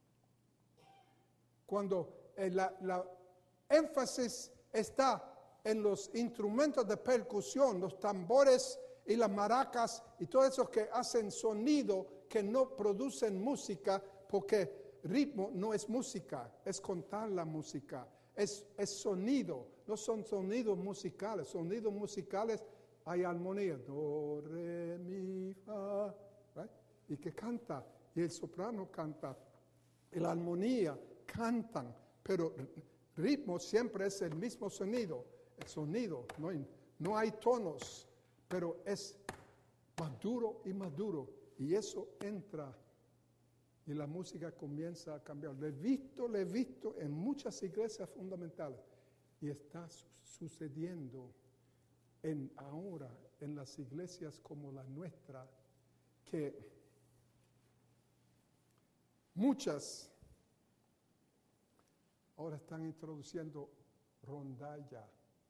Cuando la énfasis está en los instrumentos de percusión, los tambores y las maracas y todo eso que hacen sonido, que no producen música, porque ritmo no es música, es contar la música, es sonido, no son sonidos musicales. Sonidos musicales hay armonía, do, re, mi, fa, right? Y que canta, y el soprano canta, y la armonía cantan, pero ritmo siempre es el mismo sonido, el sonido, no hay tonos, pero es más duro y más duro, y eso entra, y la música comienza a cambiar. Lo he visto en muchas iglesias fundamentales, y está sucediendo ahora en las iglesias como la nuestra, que muchas ahora están introduciendo rondalla.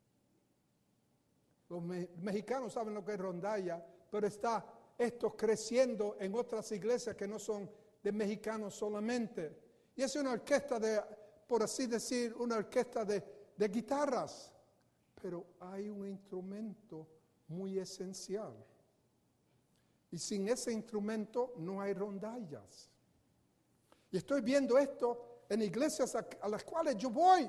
Los mexicanos saben lo que es rondalla, pero está esto creciendo en otras iglesias que no son de mexicanos solamente. Y es una orquesta por así decir, una orquesta de guitarras. Pero hay un instrumento muy esencial. Y sin ese instrumento no hay rondallas. Y estoy viendo esto en iglesias a las cuales yo voy.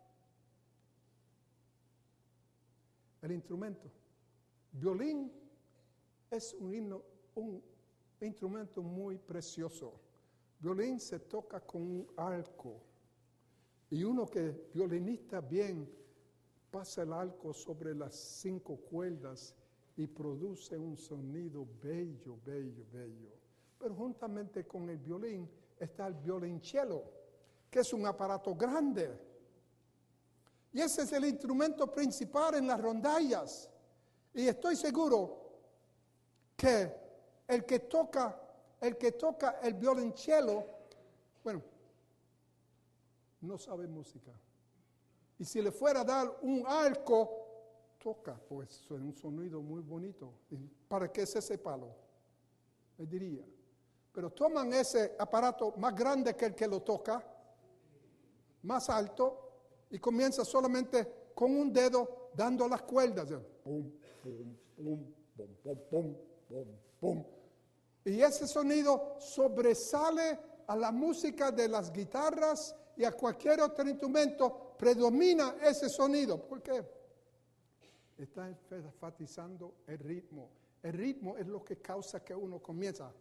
El instrumento. Violín es un instrumento muy precioso. Violín se toca con un arco. Y uno que violinista bien pasa el arco sobre las 5 cuerdas y produce un sonido bello, bello, bello. Pero juntamente con el violín está el violonchelo, que es un aparato grande. Y ese es el instrumento principal en las rondallas. Y estoy seguro que el que toca el violonchelo, bueno, no sabe música. Y si le fuera a dar un arco, toca, pues es un sonido muy bonito. ¿Para qué es ese palo? Me diría. Pero toman ese aparato más grande que el que lo toca, más alto, y comienza solamente con un dedo dando las cuerdas. Pum, pum, pum, pum, pum, pum, pum, pum. Y ese sonido sobresale a la música de las guitarras y a cualquier otro instrumento, predomina ese sonido. ¿Por qué? Está enfatizando el ritmo. El ritmo es lo que causa que uno comienza.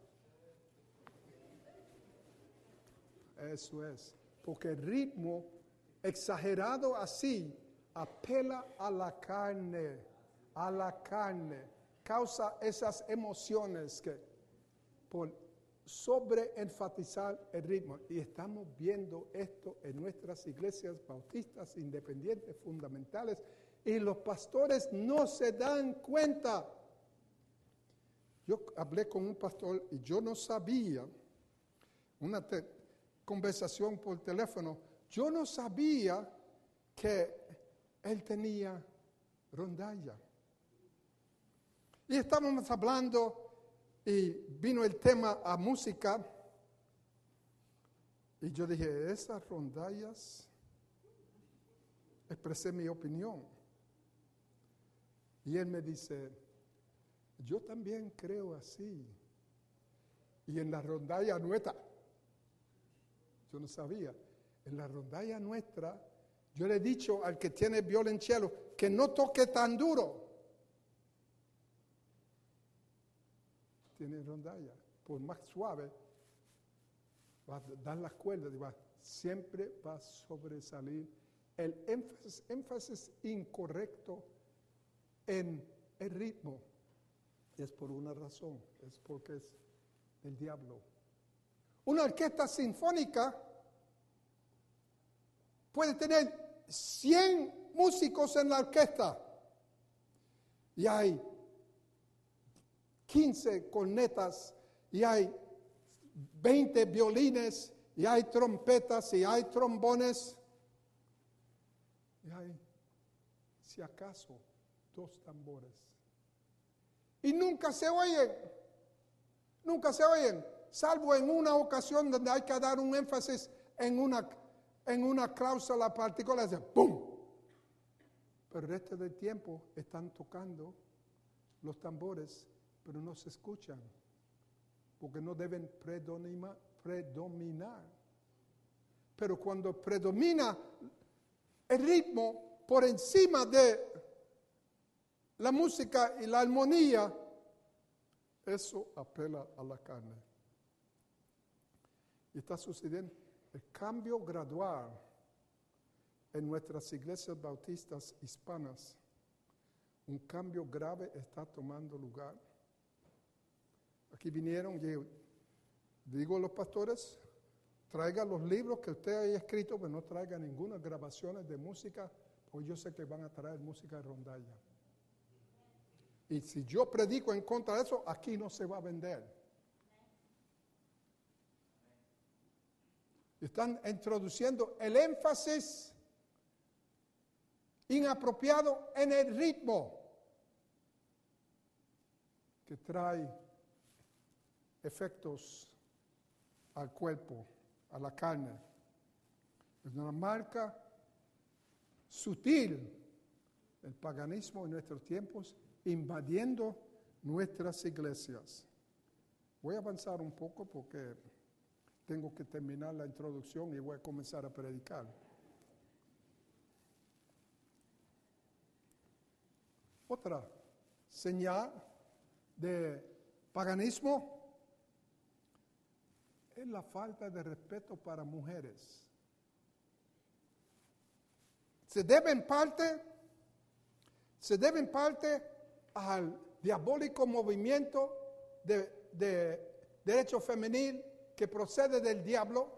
Eso es. Porque el ritmo exagerado así apela a la carne. A la carne. causa esas emociones que por sobreenfatizar el ritmo. Y estamos viendo esto en nuestras iglesias bautistas independientes fundamentales y los pastores no se dan cuenta. Yo hablé con un pastor y yo no sabía, una conversación por teléfono, yo no sabía que él tenía rondalla. Y estábamos hablando y vino el tema a música y yo dije, esas rondallas, expresé mi opinión. Y él me dice, yo también creo así. Y en la rondalla nuestra, yo no sabía, en la rondalla nuestra, yo le he dicho al que tiene violonchelo que no toque tan duro. Tiene rondalla, por más suave, va a dar las cuerdas y siempre va a sobresalir el énfasis incorrecto en el ritmo. Es por una razón, es porque es el diablo. Una orquesta sinfónica puede tener 100 músicos en la orquesta y hay 15 cornetas y hay 20 violines y hay trompetas y hay trombones y hay, si acaso, 2 tambores. Y nunca se oyen, salvo en una ocasión donde hay que dar un énfasis en una cláusula particular, de ¡pum! Pero el resto del tiempo están tocando los tambores, pero no se escuchan, porque no deben predominar. Pero cuando predomina el ritmo por encima de la música y la armonía, eso apela a la carne. Y está sucediendo el cambio gradual en nuestras iglesias bautistas hispanas. Un cambio grave está tomando lugar. Aquí vinieron, digo a los pastores, traigan los libros que usted haya escrito, pero no traigan ninguna grabaciones de música, porque yo sé que van a traer música de rondalla. Y si yo predico en contra de eso, aquí no se va a vender. Están introduciendo el énfasis inapropiado en el ritmo que trae efectos al cuerpo, a la carne. Es una marca sutil del paganismo en nuestros tiempos, invadiendo nuestras iglesias. Voy a avanzar un poco porque tengo que terminar la introducción y voy a comenzar a predicar. Otra señal de paganismo es la falta de respeto para mujeres. Se debe en parte al diabólico movimiento de derecho femenil que procede del diablo.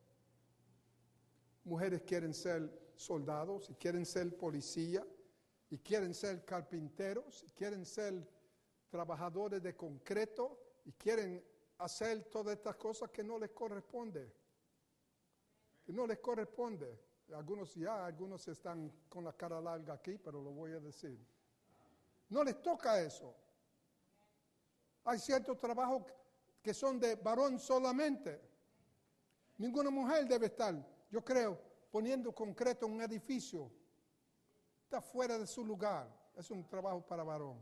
Mujeres quieren ser soldados y quieren ser policía y quieren ser carpinteros y quieren ser trabajadores de concreto y quieren hacer todas estas cosas que no les corresponde. Que no les corresponde. Algunos están con la cara larga aquí, pero lo voy a decir. No les toca eso. Hay ciertos trabajos que son de varón solamente. Ninguna mujer debe estar, yo creo, poniendo concreto en un edificio. Está fuera de su lugar. Es un trabajo para varón.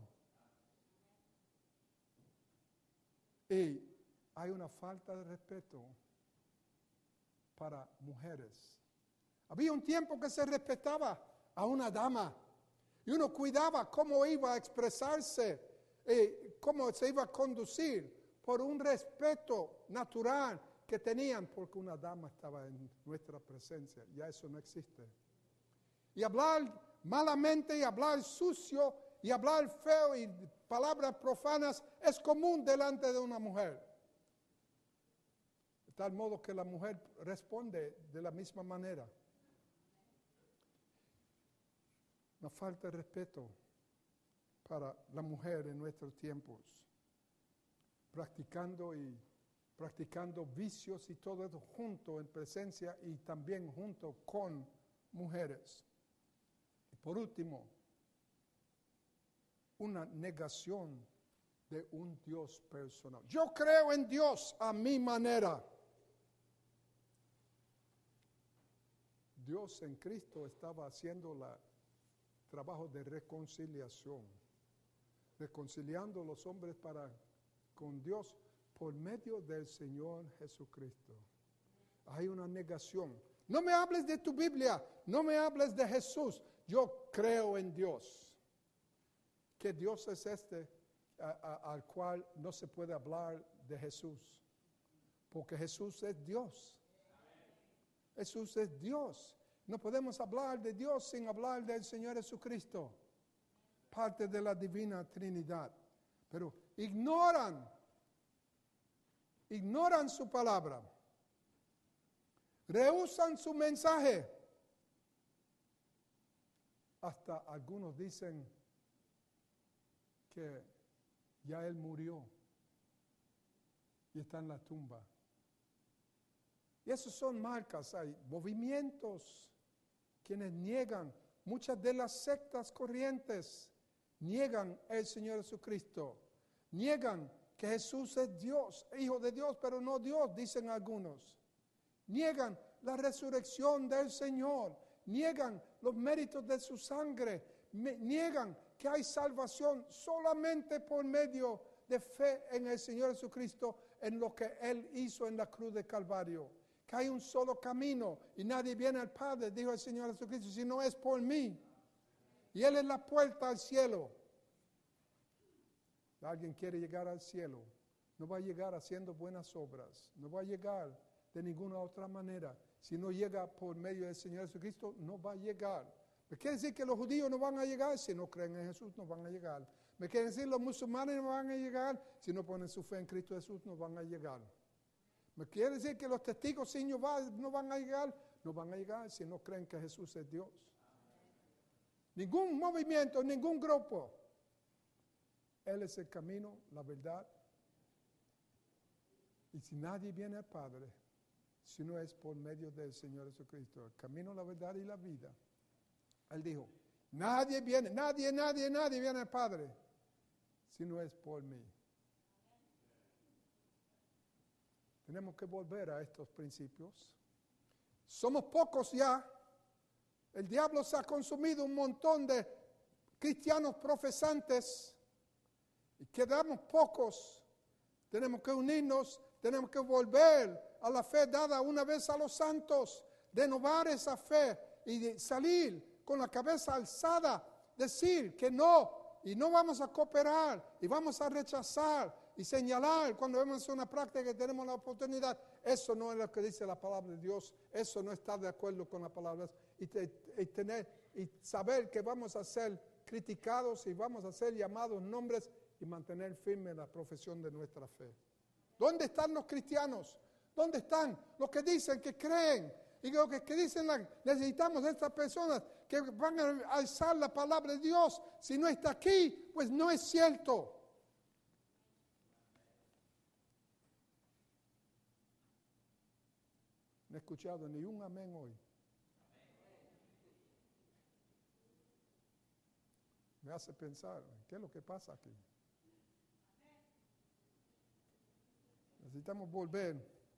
Y hay una falta de respeto para mujeres. Había un tiempo que se respetaba a una dama y uno cuidaba cómo iba a expresarse, cómo se iba a conducir por un respeto natural que tenían porque una dama estaba en nuestra presencia. Ya eso no existe. Y hablar malamente y hablar sucio y hablar feo y palabras profanas es común delante de una mujer. De tal modo que la mujer responde de la misma manera. Una falta de respeto para la mujer en nuestros tiempos. Practicando vicios y todo eso junto en presencia y también junto con mujeres. Y por último, una negación de un Dios personal. Yo creo en Dios a mi manera. Dios en Cristo estaba haciendo el trabajo de reconciliación, reconciliando a los hombres con Dios por medio del Señor Jesucristo. Hay una negación. No me hables de tu Biblia, no me hables de Jesús. Yo creo en Dios. ¿Qué Dios es este al cual no se puede hablar de Jesús? Porque Jesús es Dios. Jesús es Dios. No podemos hablar de Dios sin hablar del Señor Jesucristo. Parte de la divina Trinidad. Pero ignoran su palabra. Rehúsan su mensaje. Hasta algunos dicen que ya Él murió y está en la tumba. Y esos son marcas. Hay movimientos quienes niegan. Muchas de las sectas corrientes niegan el Señor Jesucristo. Niegan que Jesús es Dios, Hijo de Dios, pero no Dios, dicen algunos. Niegan la resurrección del Señor. Niegan los méritos de su sangre. Niegan que hay salvación solamente por medio de fe en el Señor Jesucristo, en lo que Él hizo en la cruz de Calvario. Que hay un solo camino y nadie viene al Padre, dijo el Señor Jesucristo, si no es por mí. Y Él es la puerta al cielo. Alguien quiere llegar al cielo, no va a llegar haciendo buenas obras, no va a llegar de ninguna otra manera. Si no llega por medio del Señor Jesucristo, no va a llegar. ¿Me quiere decir que los judíos no van a llegar? Si no creen en Jesús, no van a llegar. ¿Me quiere decir los musulmanes no van a llegar? Si no ponen su fe en Cristo Jesús, no van a llegar. ¿Me quiere decir que los testigos sin Jehová no van a llegar? No van a llegar si no creen que Jesús es Dios. Ningún movimiento, ningún grupo. Él es el camino, la verdad. Y si nadie viene al Padre, si no es por medio del Señor Jesucristo, el camino, la verdad y la vida. Él dijo, nadie viene al Padre, si no es por mí. Tenemos que volver a estos principios. Somos pocos ya. El diablo se ha consumido un montón de cristianos profesantes. Y quedamos pocos. Tenemos que unirnos, tenemos que volver a la fe dada una vez a los santos, renovar esa fe y salir con la cabeza alzada, decir que no, y no vamos a cooperar, y vamos a rechazar y señalar cuando vemos una práctica que tenemos la oportunidad. Eso no es lo que dice la palabra de Dios, eso no está de acuerdo con la palabra de Dios. Y saber que vamos a ser criticados y vamos a ser llamados nombres y mantener firme la profesión de nuestra fe. ¿Dónde están los cristianos? ¿Dónde están los que dicen que creen? Y los que dicen necesitamos a estas personas que van a alzar la palabra de Dios. Si no está aquí, pues no es cierto. No he escuchado ni un amén hoy. Me hace pensar, ¿qué es lo que pasa aquí? Necesitamos volver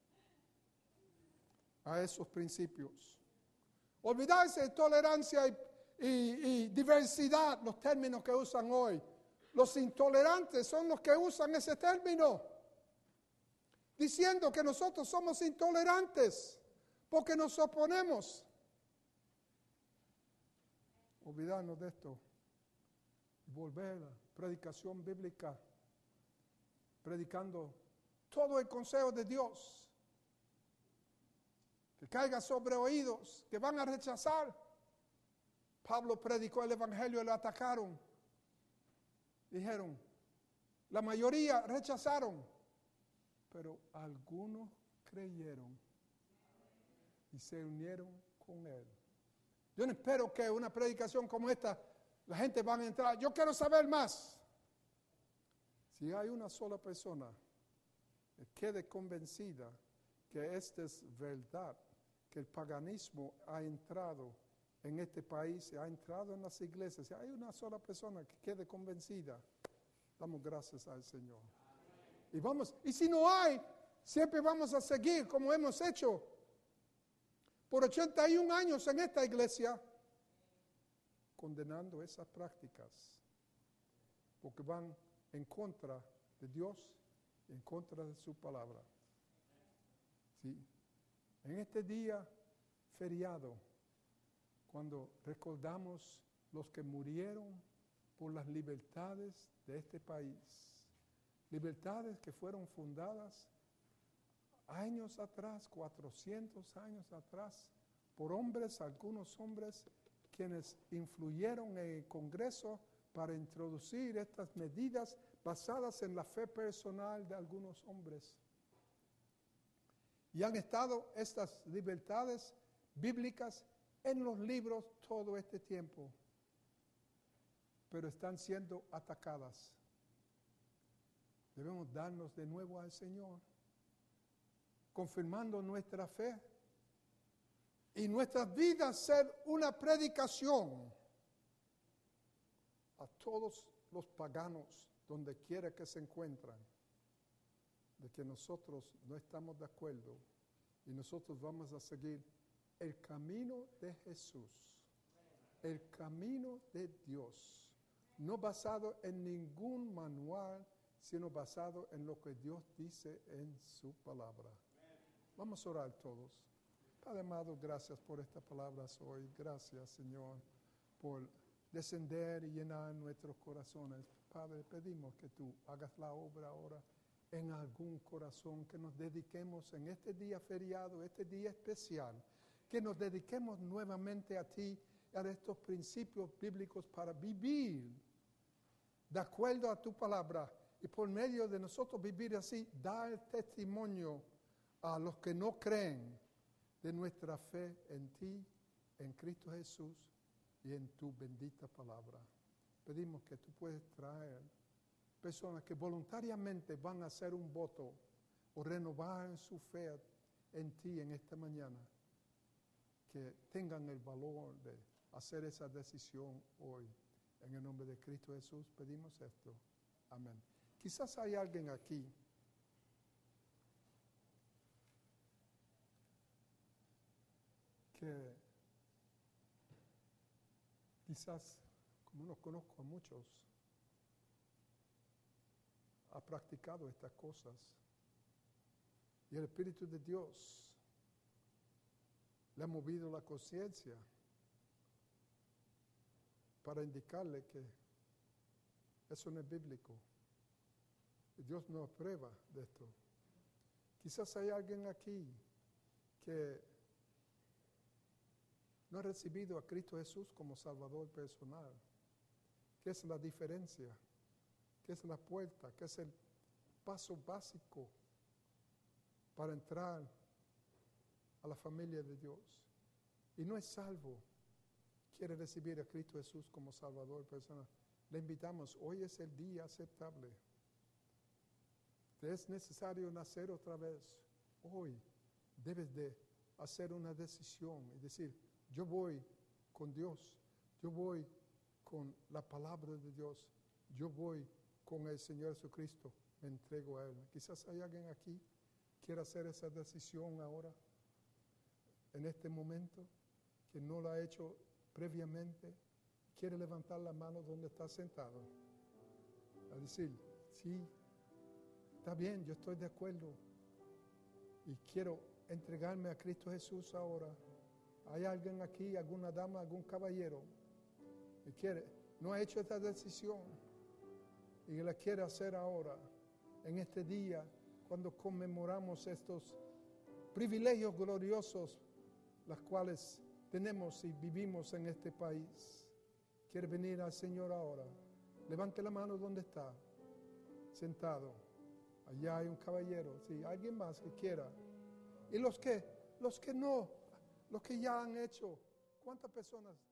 a esos principios. Olvidarse de tolerancia y diversidad, los términos que usan hoy. Los intolerantes son los que usan ese término, diciendo que nosotros somos intolerantes porque nos oponemos. Olvidarnos de esto. Volver a la predicación bíblica, predicando todo el consejo de Dios, que caiga sobre oídos que van a rechazar. Pablo predicó el evangelio y lo atacaron. Dijeron, la mayoría rechazaron, pero algunos creyeron y se unieron con él. Yo no espero que una predicación como esta, la gente va a entrar, yo quiero saber más. Si hay una sola persona que quede convencida que esta es verdad, que el paganismo ha entrado en este país, ha entrado en las iglesias, si hay una sola persona que quede convencida, damos gracias al Señor. Y si no hay, siempre vamos a seguir como hemos hecho por 81 años en esta iglesia, condenando esas prácticas, porque van en contra de Dios y en contra de su palabra. ¿Sí? En este día feriado, cuando recordamos los que murieron por las libertades de este país, libertades que fueron fundadas años atrás, 400 años atrás, por hombres, algunos hombres, quienes influyeron en el Congreso para introducir estas medidas basadas en la fe personal de algunos hombres. Y han estado estas libertades bíblicas en los libros todo este tiempo, pero están siendo atacadas. Debemos darnos de nuevo al Señor, confirmando nuestra fe y nuestras vidas ser una predicación a todos los paganos, donde quiera que se encuentran, de que nosotros no estamos de acuerdo y nosotros vamos a seguir el camino de Jesús, el camino de Dios, no basado en ningún manual, sino basado en lo que Dios dice en su palabra. Vamos a orar todos. Padre amado, gracias por estas palabras hoy. Gracias, Señor, por descender y llenar nuestros corazones. Padre, pedimos que tú hagas la obra ahora en algún corazón, que nos dediquemos en este día feriado, este día especial, que nos dediquemos nuevamente a ti, a estos principios bíblicos para vivir de acuerdo a tu palabra y por medio de nosotros vivir así, dar testimonio a los que no creen de nuestra fe en ti, en Cristo Jesús y en tu bendita palabra. Pedimos que tú puedas traer personas que voluntariamente van a hacer un voto o renovar su fe en ti en esta mañana, que tengan el valor de hacer esa decisión hoy. En el nombre de Cristo Jesús pedimos esto. Amén. Quizás hay alguien aquí que quizás, como no conozco a muchos, ha practicado estas cosas. Y el Espíritu de Dios le ha movido la conciencia para indicarle que eso no es bíblico. Y Dios no aprueba de esto. Quizás hay alguien aquí que no ha recibido a Cristo Jesús como Salvador personal. ¿Qué es la diferencia? ¿Qué es la puerta? ¿Qué es el paso básico para entrar a la familia de Dios? Y no es salvo. Quiere recibir a Cristo Jesús como Salvador personal. Le invitamos, hoy es el día aceptable. Te es necesario nacer otra vez. Hoy debes de hacer una decisión y decir, yo voy con Dios, yo voy con la palabra de Dios, yo voy con el Señor Jesucristo, me entrego a Él. Quizás hay alguien aquí que quiera hacer esa decisión ahora, en este momento, que no la ha hecho previamente, quiere levantar la mano donde está sentado, a decir, sí, está bien, yo estoy de acuerdo y quiero entregarme a Cristo Jesús ahora. ¿Hay alguien aquí, alguna dama, algún caballero que no ha hecho esta decisión y la quiere hacer ahora, en este día, cuando conmemoramos estos privilegios gloriosos, los cuales tenemos y vivimos en este país? Quiere venir al Señor ahora. Levante la mano donde está, sentado. Allá hay un caballero, sí, alguien más que quiera. Y los que no, los que ya han hecho, ¿cuántas personas?